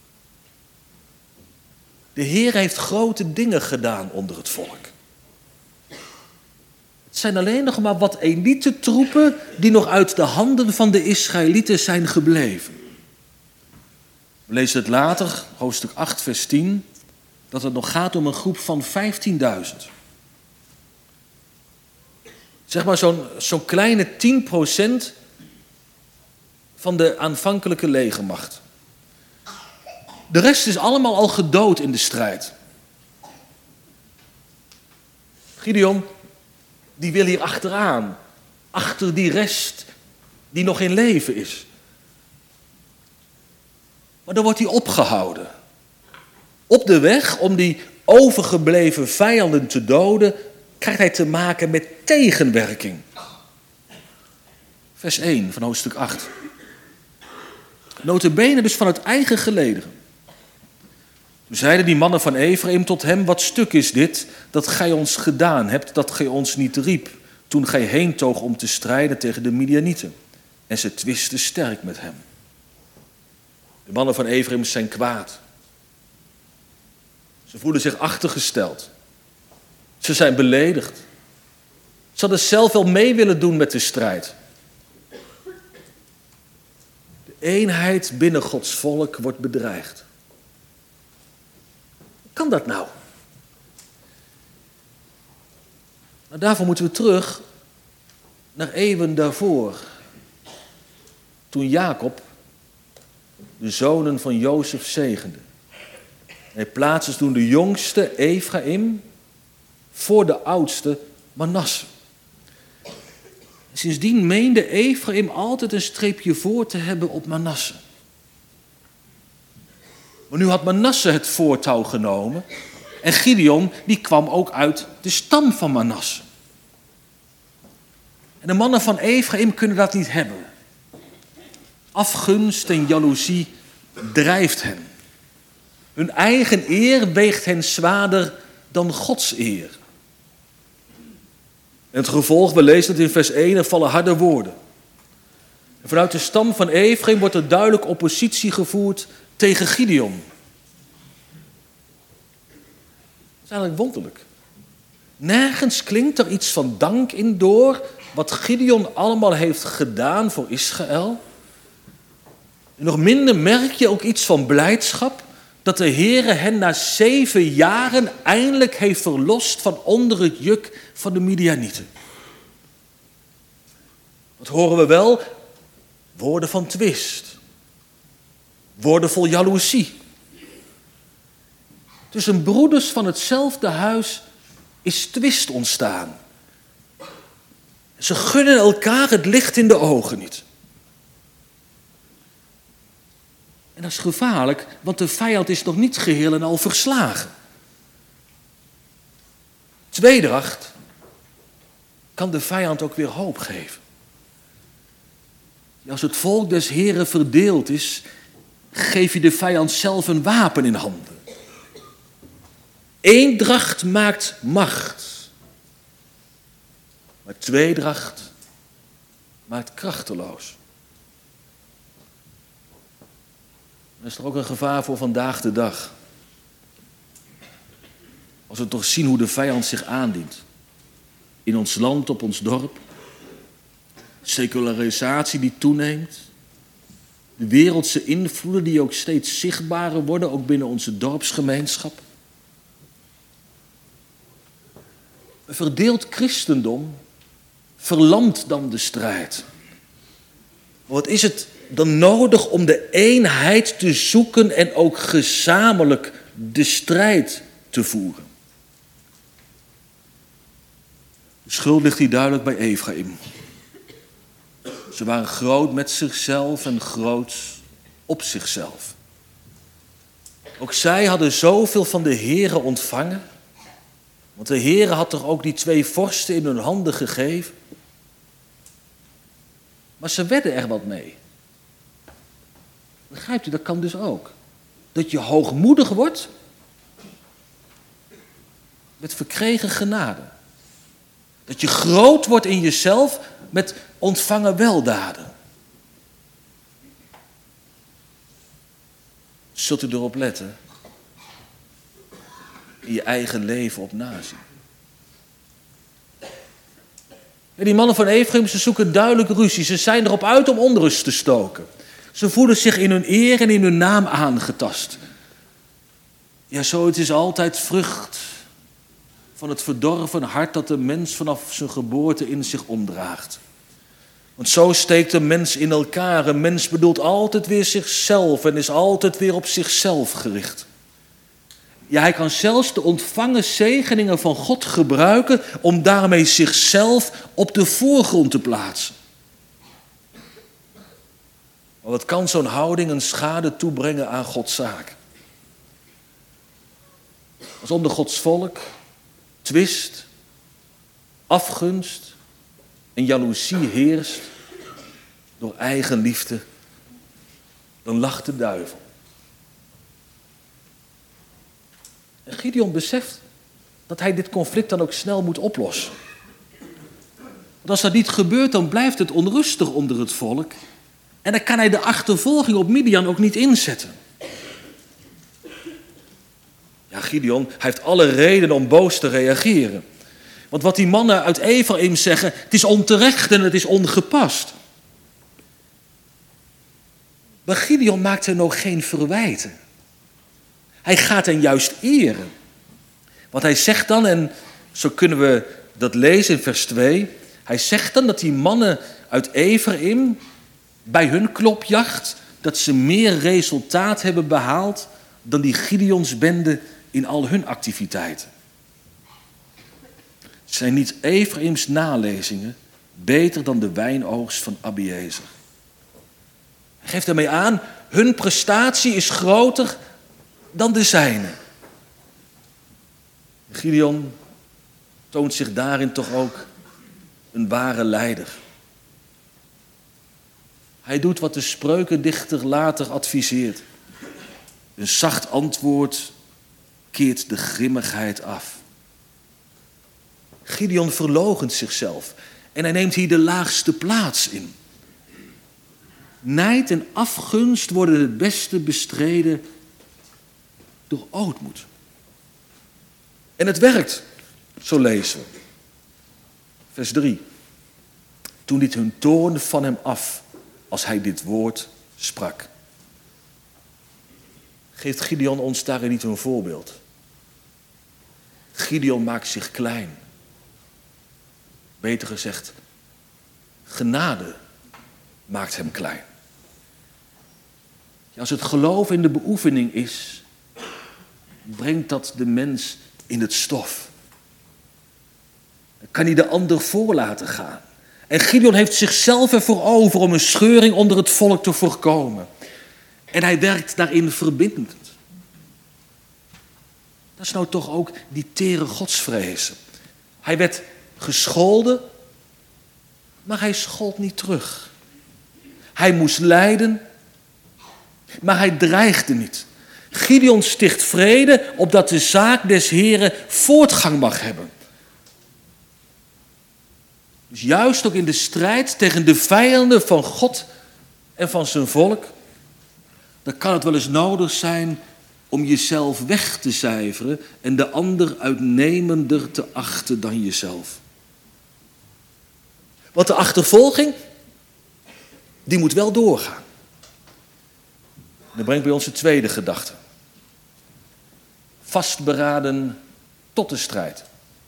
De Heer heeft grote dingen gedaan onder het volk. Het zijn alleen nog maar wat elitetroepen die nog uit de handen van de Israëlieten zijn gebleven. We lezen het later, hoofdstuk 8, vers 10, dat het nog gaat om een groep van 15.000. Zeg maar zo'n kleine 10% van de aanvankelijke legermacht. De rest is allemaal al gedood in de strijd. Gideon, die wil hier achteraan. Achter die rest die nog in leven is. Maar dan wordt hij opgehouden. Op de weg om die overgebleven vijanden te doden, krijgt hij te maken met tegenwerking. Vers 1 van hoofdstuk 8. Nota bene dus van het eigen gelederen. Toen zeiden die mannen van Efraïm tot hem: wat stuk is dit dat gij ons gedaan hebt, dat gij ons niet riep, toen gij heentoog om te strijden tegen de Midianieten? En ze twisten sterk met hem. De mannen van Efraïm zijn kwaad. Ze voelen zich achtergesteld. Ze zijn beledigd. Ze hadden zelf wel mee willen doen met de strijd. De eenheid binnen Gods volk wordt bedreigd. Hoe kan dat nou? Nou, daarvoor moeten we terug naar eeuwen daarvoor. Toen Jacob de zonen van Jozef zegende. Hij plaatste toen de jongste Efraïm voor de oudste Manasse. Sindsdien meende Efraïm altijd een streepje voor te hebben op Manasse. Maar nu had Manasse het voortouw genomen. En Gideon, die kwam ook uit de stam van Manasse. En de mannen van Efraïm kunnen dat niet hebben. Afgunst en jaloezie drijft hen. Hun eigen eer weegt hen zwaarder dan Gods eer. En het gevolg, we lezen het in vers 1, er vallen harde woorden. En vanuit de stam van Efraïm wordt er duidelijk oppositie gevoerd tegen Gideon. Dat is eigenlijk wonderlijk. Nergens klinkt er iets van dank in door wat Gideon allemaal heeft gedaan voor Israël. En nog minder merk je ook iets van blijdschap dat de Heere hen na 7 jaren eindelijk heeft verlost van onder het juk van de Midianieten. Wat horen we wel? Woorden van twist. Woorden vol jaloezie. Tussen broeders van hetzelfde huis is twist ontstaan. Ze gunnen elkaar het licht in de ogen niet. En dat is gevaarlijk, want de vijand is nog niet geheel en al verslagen. Tweedracht kan de vijand ook weer hoop geven. Als het volk des Heren verdeeld is, geef je de vijand zelf een wapen in handen. Eendracht maakt macht. Maar tweedracht maakt krachteloos. Er is er ook een gevaar voor vandaag de dag. Als we toch zien hoe de vijand zich aandient. In ons land, op ons dorp. Secularisatie die toeneemt. De wereldse invloeden die ook steeds zichtbaarder worden, ook binnen onze dorpsgemeenschap. Een verdeeld christendom verlamt dan de strijd. Maar wat is het dan nodig om de eenheid te zoeken en ook gezamenlijk de strijd te voeren? De schuld ligt hier duidelijk bij Efraïm. Ze waren groot met zichzelf en groot op zichzelf. Ook zij hadden zoveel van de Heere ontvangen. Want de Heere had toch ook die 2 vorsten in hun handen gegeven. Maar ze wedden er wat mee. Begrijpt u, dat kan dus ook. Dat je hoogmoedig wordt met verkregen genade. Dat je groot wordt in jezelf met ontvangen weldaden. Zult u erop letten? In je eigen leven op nazien. En die mannen van Efraïm, ze zoeken duidelijk ruzie. Ze zijn erop uit om onrust te stoken. Ze voelen zich in hun eer en in hun naam aangetast. Ja, zoiets is altijd vrucht van het verdorven hart dat de mens vanaf zijn geboorte in zich omdraagt. Want zo steekt een mens in elkaar. Een mens bedoelt altijd weer zichzelf en is altijd weer op zichzelf gericht. Ja, hij kan zelfs de ontvangen zegeningen van God gebruiken om daarmee zichzelf op de voorgrond te plaatsen. Maar wat kan zo'n houding een schade toebrengen aan Gods zaak? Als onder Gods volk twist, afgunst en jaloezie heerst door eigen liefde, dan lacht de duivel. En Gideon beseft dat hij dit conflict dan ook snel moet oplossen. Want als dat niet gebeurt, dan blijft het onrustig onder het volk. En dan kan hij de achtervolging op Midian ook niet inzetten. Ja, Gideon, hij heeft alle reden om boos te reageren. Want wat die mannen uit Ephraim zeggen, het is onterecht en het is ongepast. Maar Gideon maakt hen nog geen verwijten. Hij gaat hen juist eren. Want hij zegt dan, en zo kunnen we dat lezen in vers 2... hij zegt dan dat die mannen uit Ephraim bij hun klopjacht, dat ze meer resultaat hebben behaald dan die Gideonsbende in al hun activiteiten. Zijn niet Ephraims nalezingen beter dan de wijnoogst van Abiezer? Hij geeft daarmee aan, hun prestatie is groter dan de zijne. Gideon toont zich daarin toch ook een ware leider. Hij doet wat de spreukendichter later adviseert. Een zacht antwoord keert de grimmigheid af. Gideon verloochent zichzelf en hij neemt hier de laagste plaats in. Nijd en afgunst worden het beste bestreden door ootmoed. En het werkt, zo lezen we. Vers 3. Toen liet hun toorn van hem af als hij dit woord sprak. Geeft Gideon ons daarin niet een voorbeeld? Gideon maakt zich klein. Beter gezegd, genade maakt hem klein. Ja, als het geloof in de beoefening is, brengt dat de mens in het stof. Dan kan hij de ander voor laten gaan. En Gideon heeft zichzelf ervoor over om een scheuring onder het volk te voorkomen. En hij werkt daarin verbindend. Dat is nou toch ook die tere godsvrees. Hij werd gescholden, maar hij schold niet terug. Hij moest lijden, maar hij dreigde niet. Gideon sticht vrede, opdat de zaak des Heren voortgang mag hebben. Dus juist ook in de strijd tegen de vijanden van God en van zijn volk, dan kan het wel eens nodig zijn om jezelf weg te cijferen en de ander uitnemender te achten dan jezelf. Want de achtervolging, die moet wel doorgaan. Dat brengt bij ons de tweede gedachte. Vastberaden tot de strijd.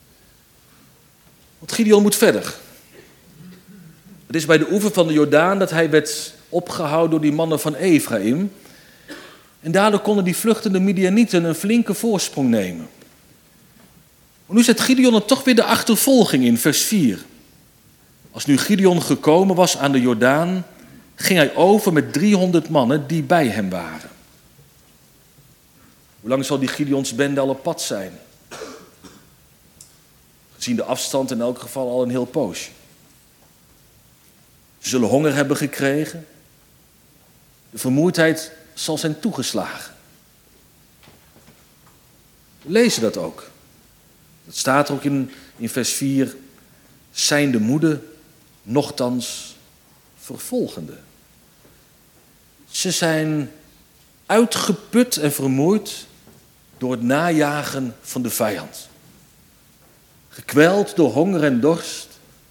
Want Gideon moet verder. Het is bij de oever van de Jordaan dat hij werd opgehouden door die mannen van Ephraim. En daardoor konden die vluchtende Midianieten een flinke voorsprong nemen. Maar nu zet Gideon er toch weer de achtervolging in, vers 4. Als nu Gideon gekomen was aan de Jordaan, ging hij over met 300 mannen die bij hem waren. Hoe lang zal die Gideons bende al op pad zijn? Gezien de afstand in elk geval al een heel poosje. Ze zullen honger hebben gekregen. De vermoeidheid zal zijn toegeslagen. We lezen dat ook. Dat staat er ook in vers 4. Zijn de moede nochtans vervolgende. Ze zijn uitgeput en vermoeid door het najagen van de vijand. Gekweld door honger en dorst.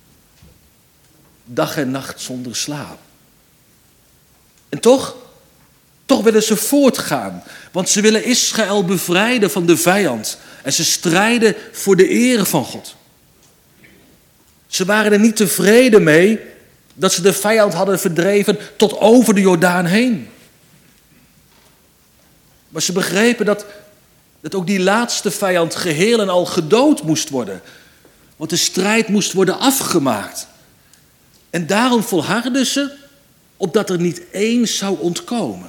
Dag en nacht zonder slaap. En toch willen ze voortgaan. Want ze willen Israël bevrijden van de vijand. En ze strijden voor de eer van God. Ze waren er niet tevreden mee dat ze de vijand hadden verdreven tot over de Jordaan heen. Maar ze begrepen dat Dat ook die laatste vijand geheel en al gedood moest worden. Want de strijd moest worden afgemaakt. En daarom volharden ze opdat er niet één zou ontkomen.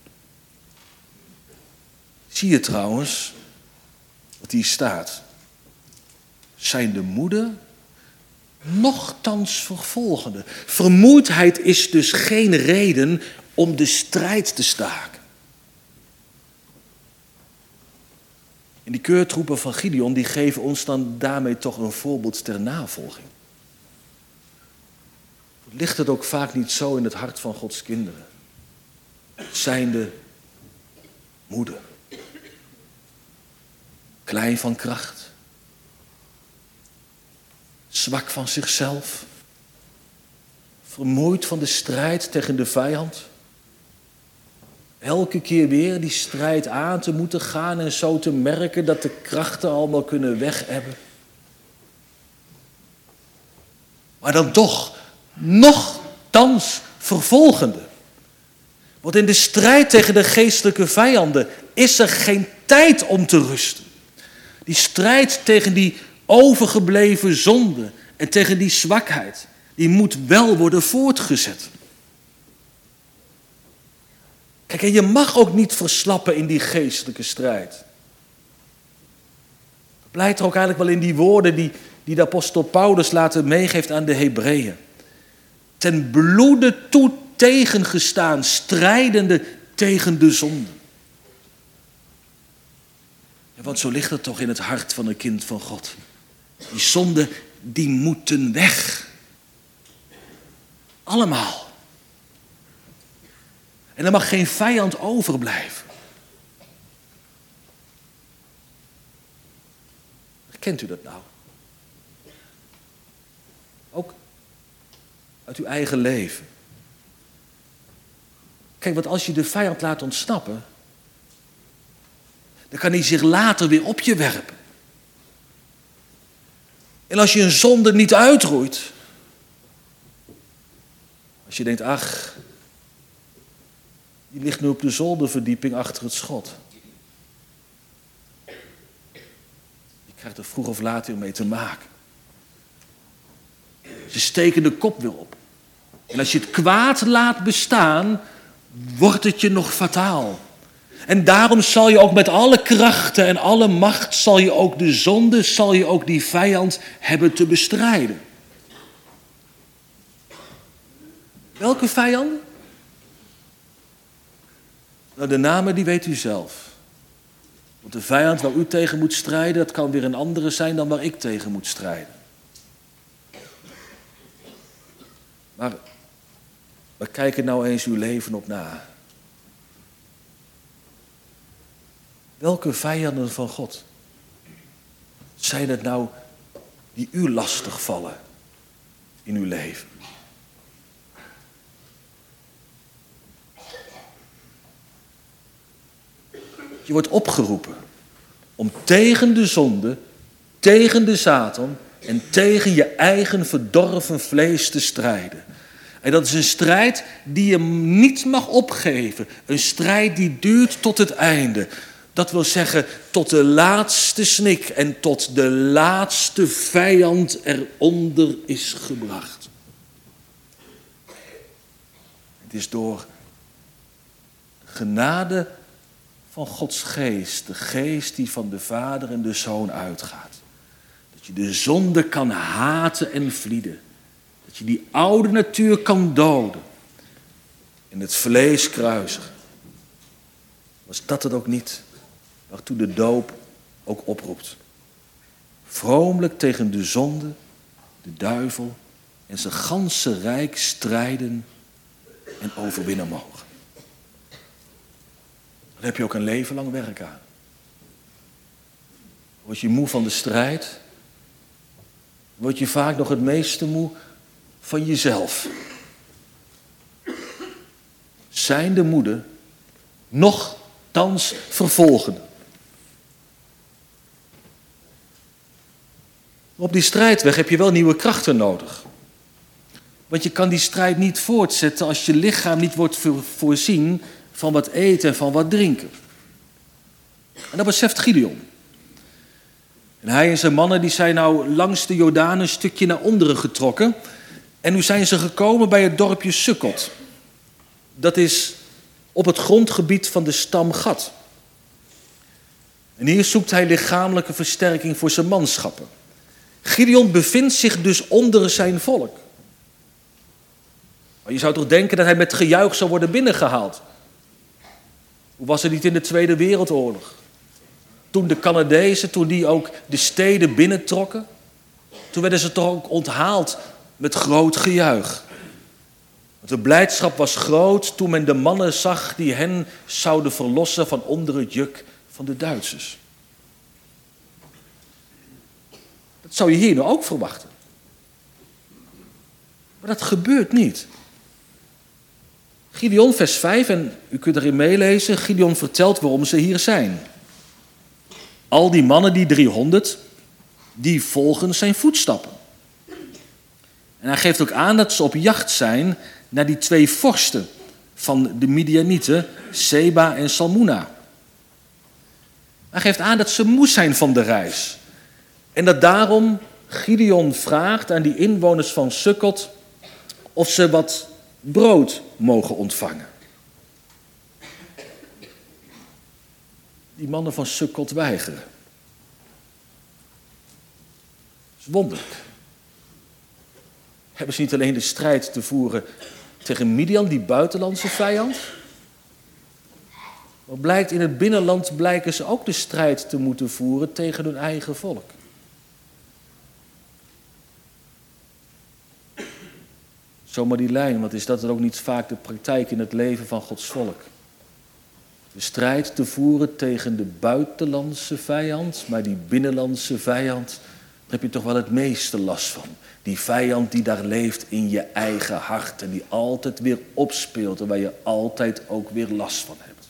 Zie je trouwens wat hier staat? Zijn de moede nochtans vervolgende. Vermoeidheid is dus geen reden om de strijd te staken. En die keurtroepen van Gideon, die geven ons dan daarmee toch een voorbeeld ter navolging. Ligt het ook vaak niet zo in het hart van Gods kinderen? Zijnde moede. Klein van kracht. Zwak van zichzelf. Vermoeid van de strijd tegen de vijand. Elke keer weer die strijd aan te moeten gaan en zo te merken dat de krachten allemaal kunnen wegebben. Maar dan toch, nochtans vervolgende. Want in de strijd tegen de geestelijke vijanden is er geen tijd om te rusten. Die strijd tegen die overgebleven zonde en tegen die zwakheid, die moet wel worden voortgezet. Kijk, en je mag ook niet verslappen in die geestelijke strijd. Dat blijkt er ook eigenlijk wel in die woorden die de apostel Paulus later meegeeft aan de Hebreeën. Ten bloede toe tegengestaan, strijdende tegen de zonde. Ja, want zo ligt het toch in het hart van een kind van God. Die zonden, die moeten weg. Allemaal. En er mag geen vijand overblijven. Kent u dat nou? Ook uit uw eigen leven. Kijk, want als je de vijand laat ontsnappen, dan kan hij zich later weer op je werpen. En als je een zonde niet uitroeit, als je denkt, ach, die ligt nu op de zolderverdieping achter het schot. Je krijgt er vroeg of laat weer mee te maken. Ze steken de kop weer op. En als je het kwaad laat bestaan, wordt het je nog fataal. En daarom zal je ook met alle krachten en alle macht, zal je ook de zonde, zal je ook die vijand hebben te bestrijden. Welke vijanden? Nou, de namen die weet u zelf. Want de vijand waar u tegen moet strijden, dat kan weer een andere zijn dan waar ik tegen moet strijden. Maar kijk er nou eens uw leven op na. Welke vijanden van God zijn het nou die u lastig vallen in uw leven? Je wordt opgeroepen om tegen de zonde, tegen de Satan en tegen je eigen verdorven vlees te strijden. En dat is een strijd die je niet mag opgeven. Een strijd die duurt tot het einde. Dat wil zeggen tot de laatste snik en tot de laatste vijand eronder is gebracht. Het is door genade van Gods geest, de geest die van de Vader en de Zoon uitgaat. Dat je de zonde kan haten en vlieden. Dat je die oude natuur kan doden. En het vlees kruisigen. Was dat het ook niet waartoe de doop ook oproept? Vromelijk tegen de zonde, de duivel en zijn ganse rijk strijden en overwinnen mogen. Daar heb je ook een leven lang werk aan. Word je moe van de strijd, word je vaak nog het meeste moe van jezelf. Zijn de moede nochtans vervolgende. Op die strijdweg heb je wel nieuwe krachten nodig. Want je kan die strijd niet voortzetten als je lichaam niet wordt voorzien van wat eten en van wat drinken. En dat beseft Gideon. En hij en zijn mannen die zijn nou langs de Jordaan een stukje naar onderen getrokken. En nu zijn ze gekomen bij het dorpje Sukkot. Dat is op het grondgebied van de stam Gad. En hier zoekt hij lichamelijke versterking voor zijn manschappen. Gideon bevindt zich dus onder zijn volk. Maar je zou toch denken dat hij met gejuich zou worden binnengehaald. Hoe was het niet in de Tweede Wereldoorlog? Toen de Canadezen, toen die ook de steden binnentrokken, toen werden ze toch ook onthaald met groot gejuich. Want de blijdschap was groot toen men de mannen zag die hen zouden verlossen van onder het juk van de Duitsers. Dat zou je hier nu ook verwachten. Maar dat gebeurt niet. Gideon, vers 5, en u kunt erin meelezen, Gideon vertelt waarom ze hier zijn. Al die mannen, die 300, die volgen zijn voetstappen. En hij geeft ook aan dat ze op jacht zijn naar die 2 vorsten van de Midianieten, Seba en Salmuna. Hij geeft aan dat ze moe zijn van de reis. En dat daarom Gideon vraagt aan die inwoners van Sukkot of ze wat brood mogen ontvangen. Die mannen van Sukkot weigeren. Dat is wonderlijk. Hebben ze niet alleen de strijd te voeren tegen Midian, die buitenlandse vijand? Maar blijkt in het binnenland blijken ze ook de strijd te moeten voeren tegen hun eigen volk. Zomaar die lijn, want is dat dan ook niet vaak de praktijk in het leven van Gods volk? De strijd te voeren tegen de buitenlandse vijand, maar die binnenlandse vijand, daar heb je toch wel het meeste last van. Die vijand die daar leeft in je eigen hart en die altijd weer opspeelt en waar je altijd ook weer last van hebt.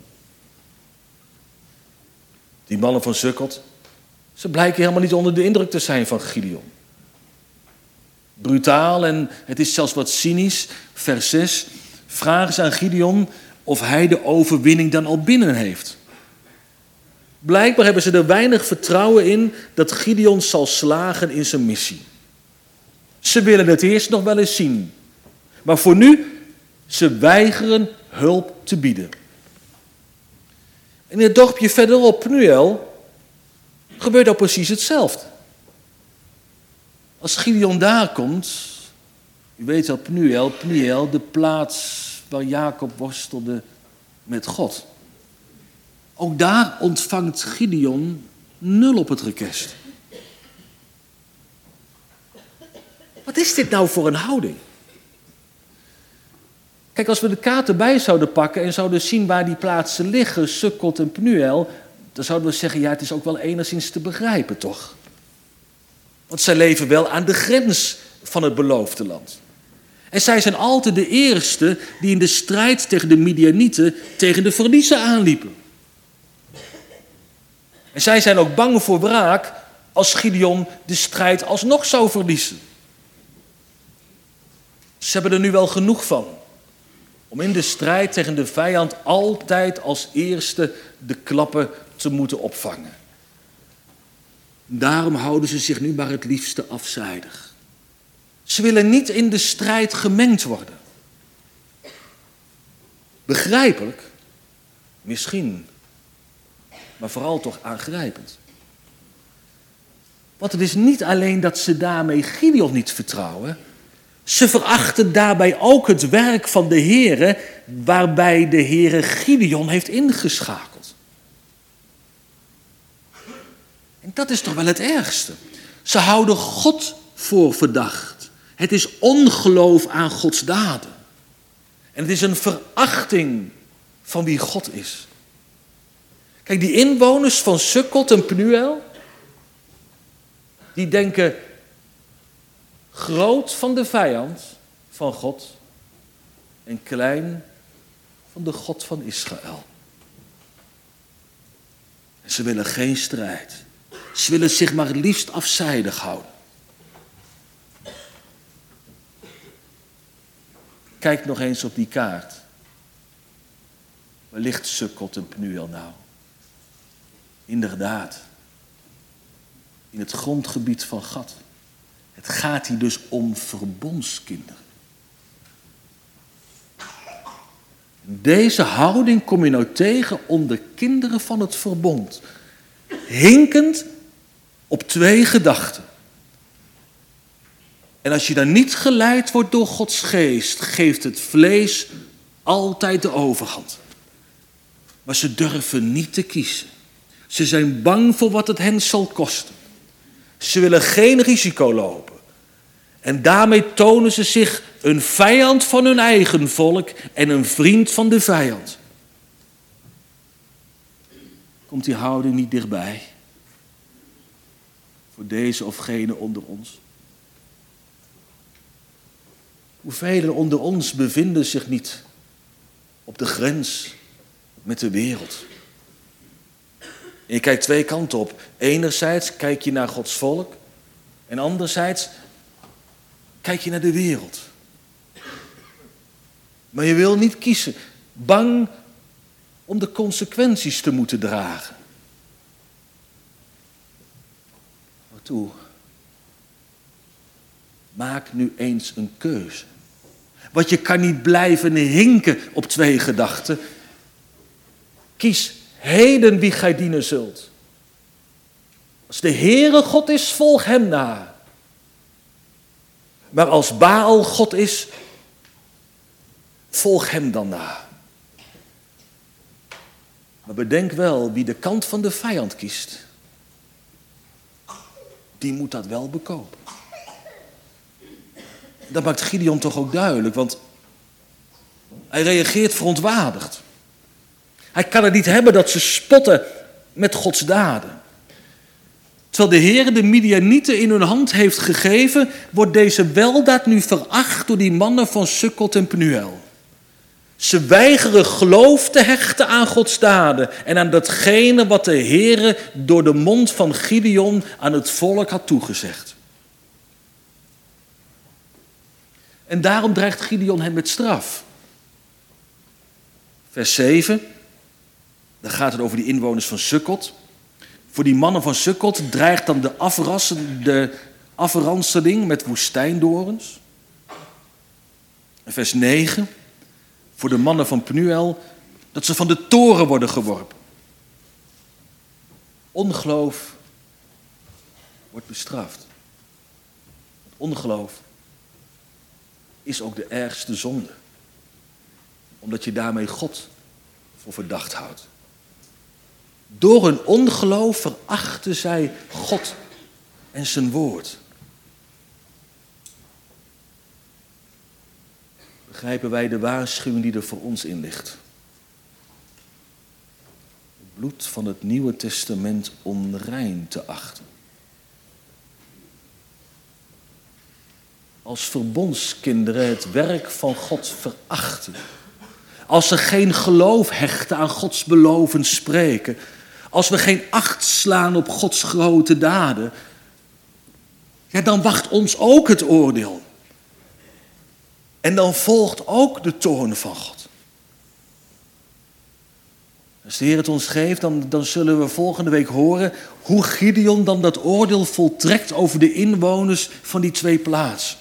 Die mannen van Sukkot, ze blijken helemaal niet onder de indruk te zijn van Gideon. Brutaal en het is zelfs wat cynisch. Vers 6, vragen ze aan Gideon of hij de overwinning dan al binnen heeft. Blijkbaar hebben ze er weinig vertrouwen in dat Gideon zal slagen in zijn missie. Ze willen het eerst nog wel eens zien. Maar voor nu, ze weigeren hulp te bieden. En in het dorpje verderop, Pnuel, gebeurt ook precies hetzelfde. Als Gideon daar komt, u weet wel, Pnuel, de plaats waar Jacob worstelde met God. Ook daar ontvangt Gideon 0 op het rekest. Wat is dit nou voor een houding? Kijk, als we de kaart erbij zouden pakken en zouden zien waar die plaatsen liggen, Sukkot en Pnuel, dan zouden we zeggen, ja, het is ook wel enigszins te begrijpen, toch? Want zij leven wel aan de grens van het beloofde land. En zij zijn altijd de eerste die in de strijd tegen de Midianieten tegen de verliezen aanliepen. En zij zijn ook bang voor wraak als Gideon de strijd alsnog zou verliezen. Ze hebben er nu wel genoeg van om in de strijd tegen de vijand altijd als eerste de klappen te moeten opvangen. Daarom houden ze zich nu maar het liefste afzijdig. Ze willen niet in de strijd gemengd worden. Begrijpelijk, misschien, maar vooral toch aangrijpend. Want het is niet alleen dat ze daarmee Gideon niet vertrouwen. Ze verachten daarbij ook het werk van de Heere, waarbij de Heere Gideon heeft ingeschakeld. En dat is toch wel het ergste. Ze houden God voor verdacht. Het is ongeloof aan Gods daden. En het is een verachting van wie God is. Kijk, die inwoners van Sukkot en Pnuel, die denken groot van de vijand van God en klein van de God van Israël. En ze willen geen strijd. Ze willen zich maar het liefst afzijdig houden. Kijk nog eens op die kaart. Waar ligt Sukkot en Pnuel nou? Inderdaad, in het grondgebied van God. Het gaat hier dus om verbondskinderen. Deze houding kom je nou tegen onder kinderen van het verbond. Hinkend op twee gedachten. En als je dan niet geleid wordt door Gods geest, geeft het vlees altijd de overhand. Maar ze durven niet te kiezen. Ze zijn bang voor wat het hen zal kosten. Ze willen geen risico lopen. En daarmee tonen ze zich een vijand van hun eigen volk en een vriend van de vijand. Komt die houding niet dichtbij? Voor deze of gene onder ons? Hoeveel onder ons bevinden zich niet op de grens met de wereld? En je kijkt twee kanten op. Enerzijds kijk je naar Gods volk en anderzijds kijk je naar de wereld. Maar je wil niet kiezen, bang om de consequenties te moeten dragen. Waartoe? Maak nu eens een keuze. Want je kan niet blijven hinken op twee gedachten. Kies heden wie gij dienen zult. Als de Heere God is, volg hem na. Maar als Baal God is, volg hem dan na. Maar bedenk wel, wie de kant van de vijand kiest, die moet dat wel bekopen. Dat maakt Gideon toch ook duidelijk, want hij reageert verontwaardigd. Hij kan het niet hebben dat ze spotten met Gods daden. Terwijl de Heer de Midianieten in hun hand heeft gegeven, wordt deze weldaad nu veracht door die mannen van Sukkot en Penuel. Ze weigeren geloof te hechten aan Gods daden en aan datgene wat de Heer door de mond van Gideon aan het volk had toegezegd. En daarom dreigt Gideon hen met straf. Vers 7, dan gaat het over die inwoners van Sukkot. Voor die mannen van Sukkot dreigt dan de afranseling met woestijndorens. En vers 9, voor de mannen van Penuel, dat ze van de toren worden geworpen. Ongeloof wordt bestraft. Ongeloof is ook de ergste zonde. Omdat je daarmee God voor verdacht houdt. Door hun ongeloof verachten zij God en zijn woord. Begrijpen wij de waarschuwing die er voor ons in ligt? Het bloed van het Nieuwe Testament onrein te achten. Als verbondskinderen het werk van God verachten. Als ze geen geloof hechten aan Gods beloven spreken. Als we geen acht slaan op Gods grote daden. Ja, dan wacht ons ook het oordeel. En dan volgt ook de toorn van God. Als de Heer het ons geeft, dan zullen we volgende week horen hoe Gideon dan dat oordeel voltrekt over de inwoners van die twee plaatsen.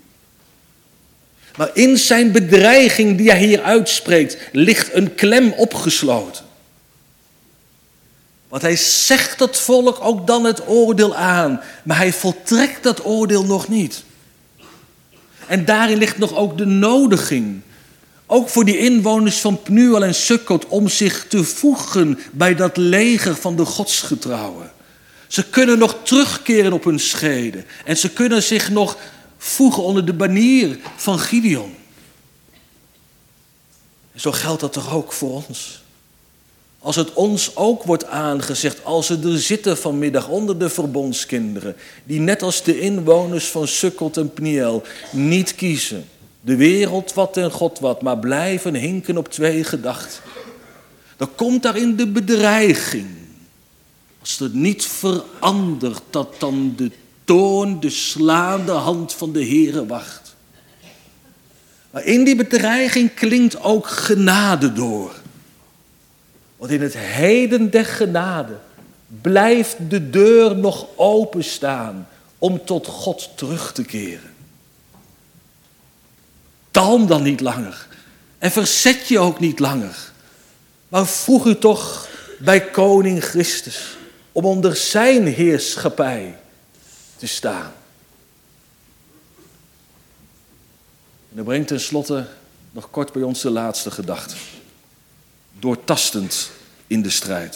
Maar in zijn bedreiging die hij hier uitspreekt, ligt een klem opgesloten. Want hij zegt het volk ook dan het oordeel aan, maar hij voltrekt dat oordeel nog niet. En daarin ligt nog ook de nodiging, ook voor die inwoners van Penuel en Sukkot, om zich te voegen bij dat leger van de godsgetrouwen. Ze kunnen nog terugkeren op hun schreden en ze kunnen zich nog voegen onder de banier van Gideon. En zo geldt dat toch ook voor ons. Als het ons ook wordt aangezegd, als ze er zitten vanmiddag onder de verbondskinderen, die net als de inwoners van Sukkot en Penuel niet kiezen, de wereld wat en God wat, maar blijven hinken op twee gedachten. Dan komt daarin de bedreiging. Als het niet verandert, dat dan de toorn, de slaande hand van de Heere wacht. Maar in die bedreiging klinkt ook genade door. Want in het heden der genade blijft de deur nog openstaan om tot God terug te keren. Talm dan niet langer en verzet je ook niet langer. Maar voeg u toch bij koning Christus om onder zijn heerschappij te staan. En dat brengt tenslotte nog kort bij ons de laatste gedachte. Doortastend in de strijd.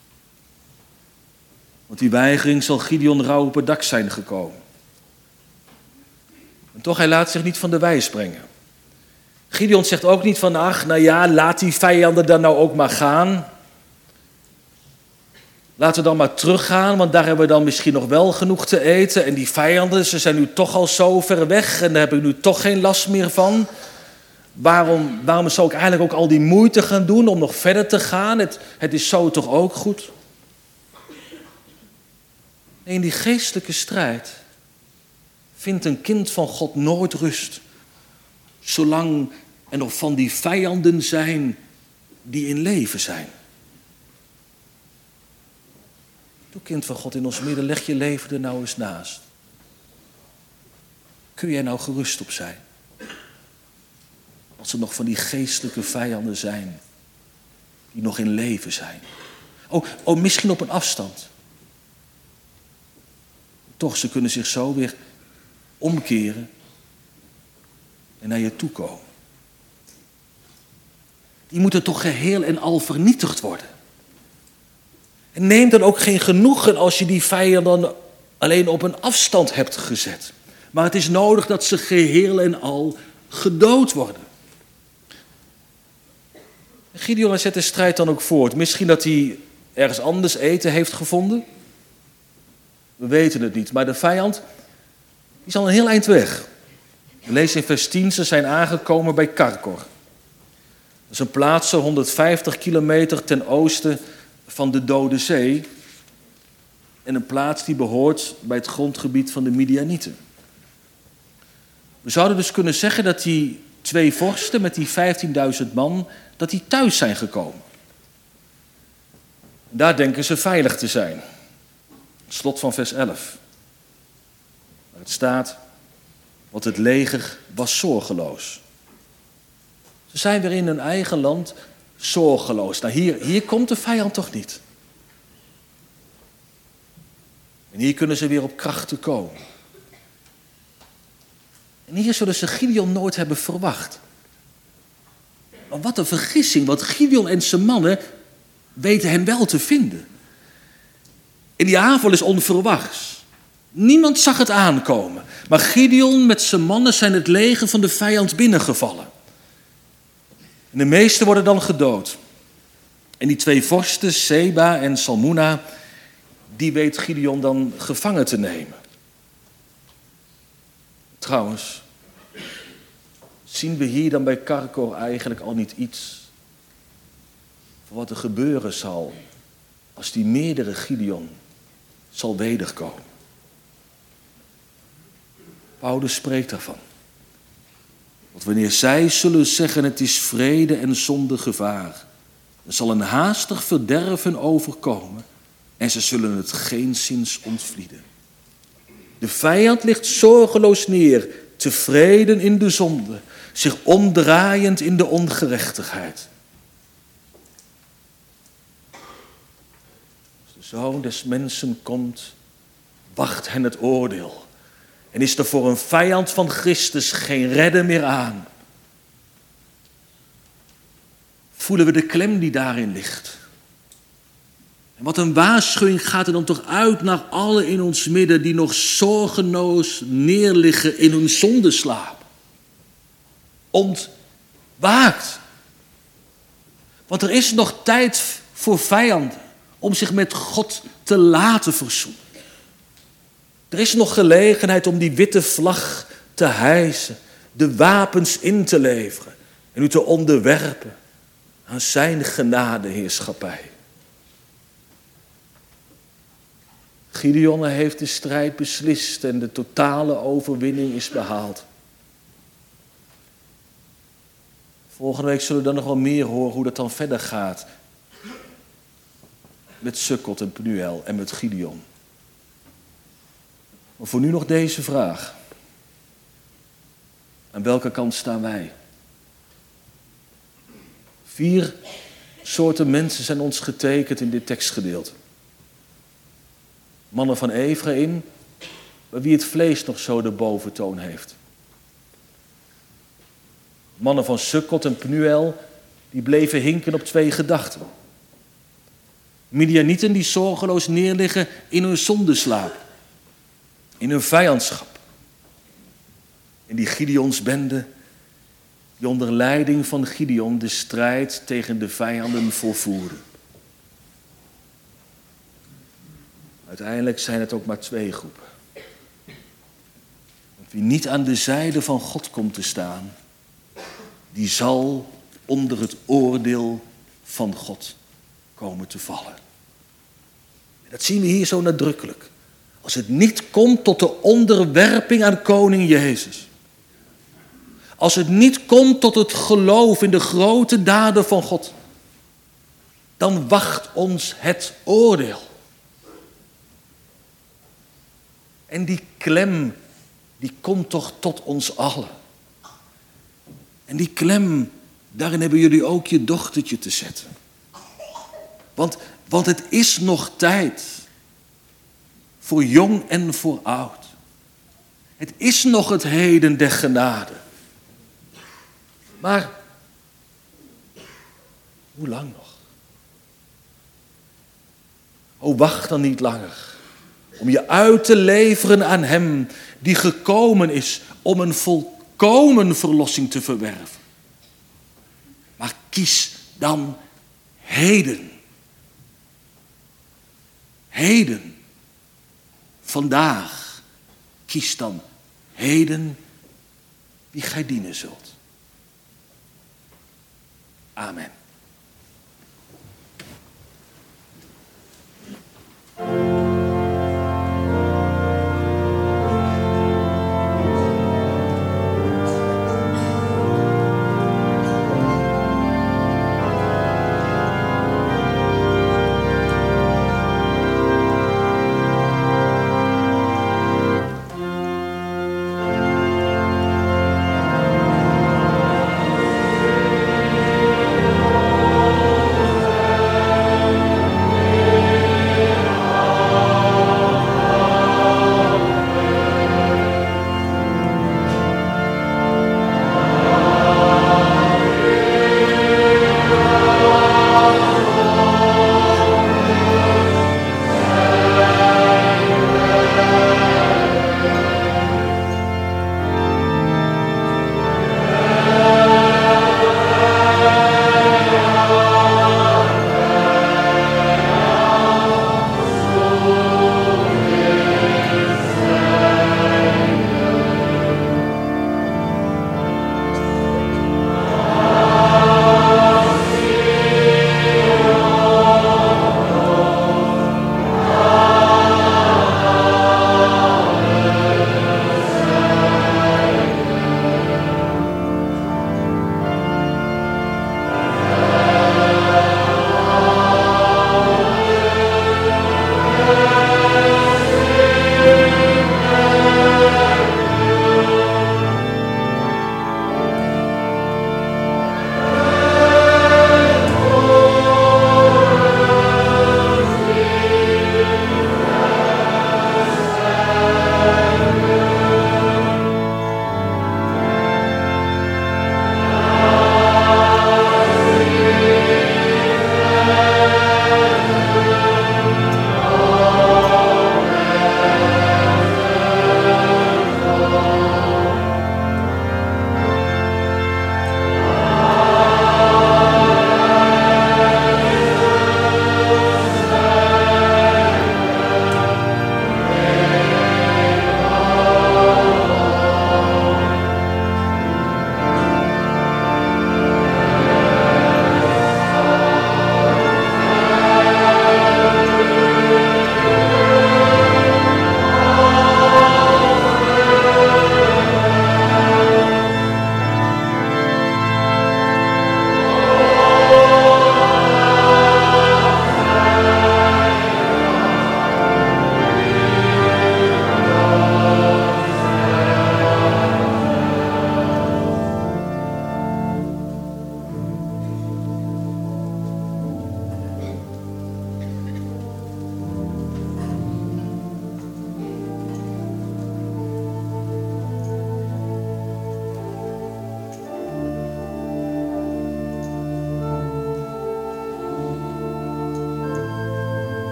Want die weigering zal Gideon rauw op het dak zijn gekomen. En toch, hij laat zich niet van de wijs brengen. Gideon zegt ook niet van, laat die vijanden dan nou ook maar gaan. Laten we dan maar teruggaan, want daar hebben we dan misschien nog wel genoeg te eten. En die vijanden, ze zijn nu toch al zo ver weg en daar heb ik nu toch geen last meer van. Waarom zou ik eigenlijk ook al die moeite gaan doen om nog verder te gaan? Het is zo toch ook goed? In die geestelijke strijd vindt een kind van God nooit rust. Zolang er nog van die vijanden zijn die in leven zijn. Doe, kind van God, in ons midden, leg je leven er nou eens naast. Kun jij nou gerust op zijn? Als er nog van die geestelijke vijanden zijn die nog in leven zijn. Oh, misschien op een afstand. Toch, ze kunnen zich zo weer omkeren en naar je toe komen. Die moeten toch geheel en al vernietigd worden. En neem dan ook geen genoegen als je die vijanden alleen op een afstand hebt gezet. Maar het is nodig dat ze geheel en al gedood worden. Gideon zet de strijd dan ook voort. Misschien dat hij ergens anders eten heeft gevonden. We weten het niet. Maar de vijand die is al een heel eind weg. We lezen in vers 10, ze zijn aangekomen bij Karkor. Dat is een plaats zo 150 kilometer ten oosten van de Dode Zee. En een plaats die behoort bij het grondgebied van de Midianieten. We zouden dus kunnen zeggen dat die 2 vorsten met die 15.000 man, dat die thuis zijn gekomen. Daar denken ze veilig te zijn. Het slot van vers 11. Waar het staat, want het leger was zorgeloos. Ze zijn weer in hun eigen land zorgeloos. Nou, hier komt de vijand toch niet. En hier kunnen ze weer op krachten komen. En hier zullen ze Gideon nooit hebben verwacht. Maar wat een vergissing, want Gideon en zijn mannen weten hem wel te vinden. En die aanval is onverwachts. Niemand zag het aankomen. Maar Gideon met zijn mannen zijn het leger van de vijand binnengevallen. En de meesten worden dan gedood. En die 2 vorsten, Seba en Salmuna, die weet Gideon dan gevangen te nemen. Trouwens, zien we hier dan bij Karkor eigenlijk al niet iets voor wat er gebeuren zal als die meerdere Gideon zal wederkomen? Paulus spreekt daarvan. Want wanneer zij zullen zeggen het is vrede en zonder gevaar, dan zal een haastig verderven overkomen en ze zullen het geenszins ontvlieden. De vijand ligt zorgeloos neer, tevreden in de zonde, zich omdraaiend in de ongerechtigheid. Als de Zoon des Mensen komt, wacht hen het oordeel. En is er voor een vijand van Christus geen redden meer aan. Voelen we de klem die daarin ligt. En wat een waarschuwing gaat er dan toch uit naar allen in ons midden die nog zorgeloos neerliggen in hun zondeslaap. Ontwaakt. Want er is nog tijd voor vijanden om zich met God te laten verzoenen. Er is nog gelegenheid om die witte vlag te hijsen, de wapens in te leveren en u te onderwerpen aan zijn genadeheerschappij. Gideon heeft de strijd beslist en de totale overwinning is behaald. Volgende week zullen we dan nog wel meer horen hoe dat dan verder gaat. met Sukkot en Pnuel en met Gideon. Maar voor nu nog deze vraag. Aan welke kant staan wij? 4 soorten mensen zijn ons getekend in dit tekstgedeelte. Mannen van Efraïm, bij wie het vlees nog zo de boventoon heeft. Mannen van Sukkot en Pnuel, die bleven hinken op 2 gedachten. Midianieten die zorgeloos neerliggen in hun zondeslaap, in hun vijandschap. En die Gideonsbende, die onder leiding van Gideon de strijd tegen de vijanden volvoerde. Uiteindelijk zijn het ook maar 2 groepen. Want wie niet aan de zijde van God komt te staan, die zal onder het oordeel van God komen te vallen. En dat zien we hier zo nadrukkelijk. Als het niet komt tot de onderwerping aan koning Jezus. Als het niet komt tot het geloof in de grote daden van God. Dan wacht ons het oordeel. En die klem, die komt toch tot ons allen. En die klem, daarin hebben jullie ook je dochtertje te zetten. Want het is nog tijd. Voor jong en voor oud. Het is nog het heden der genade. Maar, hoe lang nog? O, wacht dan niet langer. Om je uit te leveren aan hem die gekomen is om een volkomen verlossing te verwerven. Maar kies dan heden. Heden. Vandaag. Kies dan heden wie gij dienen zult. Amen.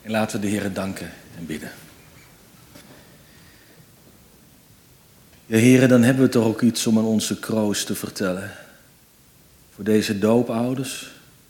En laten we de Heer danken en bidden. Ja, Heer, dan hebben we toch ook iets om aan onze kroost te vertellen. Voor deze doopouders,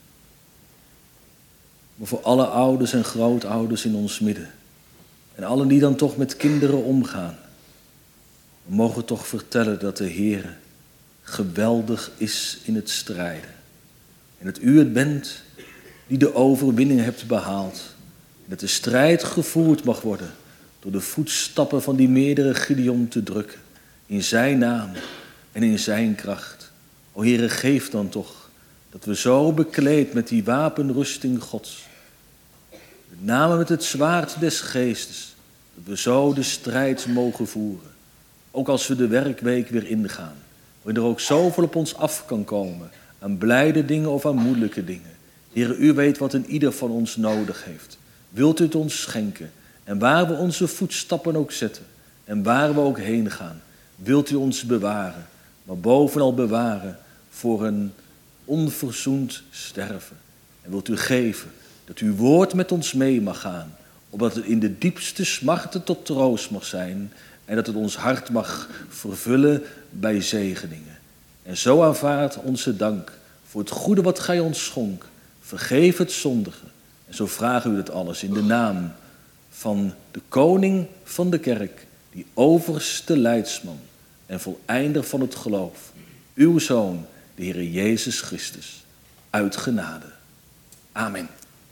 maar voor alle ouders en grootouders in ons midden. En allen die dan toch met kinderen omgaan. We mogen toch vertellen dat de Heer geweldig is in het strijden. En dat u het bent die de overwinning hebt behaald. En dat de strijd gevoerd mag worden door de voetstappen van die meerdere Gideon te drukken. In zijn naam en in zijn kracht. O Heere, geef dan toch dat we zo bekleed met die wapenrusting Gods. Met name met het zwaard des geestes. Dat we zo de strijd mogen voeren. Ook als we de werkweek weer ingaan. Waarin er ook zoveel op ons af kan komen. Aan blijde dingen of aan moeilijke dingen. Heere, u weet wat een ieder van ons nodig heeft. Wilt u het ons schenken? En waar we onze voetstappen ook zetten. En waar we ook heen gaan. Wilt u ons bewaren. Maar bovenal bewaren voor een onverzoend sterven. En wilt u geven dat uw woord met ons mee mag gaan. Opdat het in de diepste smarten tot troost mag zijn. En dat het ons hart mag vervullen bij zegeningen. En zo aanvaard onze dank voor het goede wat gij ons schonk. Vergeef het zondige. En zo vragen u het alles in de naam van de koning van de kerk. Die overste leidsman en voleinder van het geloof. Uw Zoon, de Heere Jezus Christus. Uit genade. Amen.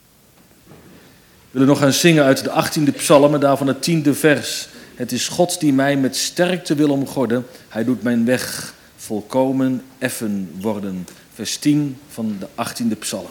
We willen nog gaan zingen uit de 18e psalm en daarvan het 10e vers. Het is God die mij met sterkte wil omgorden. Hij doet mijn weg volkomen effen worden. Vers 10 van de 18e psalm.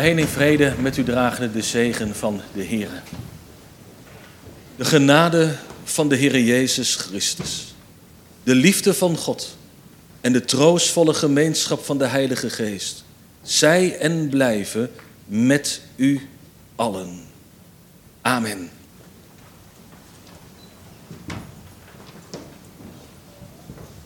heen in vrede, met u dragende de zegen van de Heer. De genade van de Heer Jezus Christus, de liefde van God en de troostvolle gemeenschap van de Heilige Geest, zij en blijven met u allen. Amen.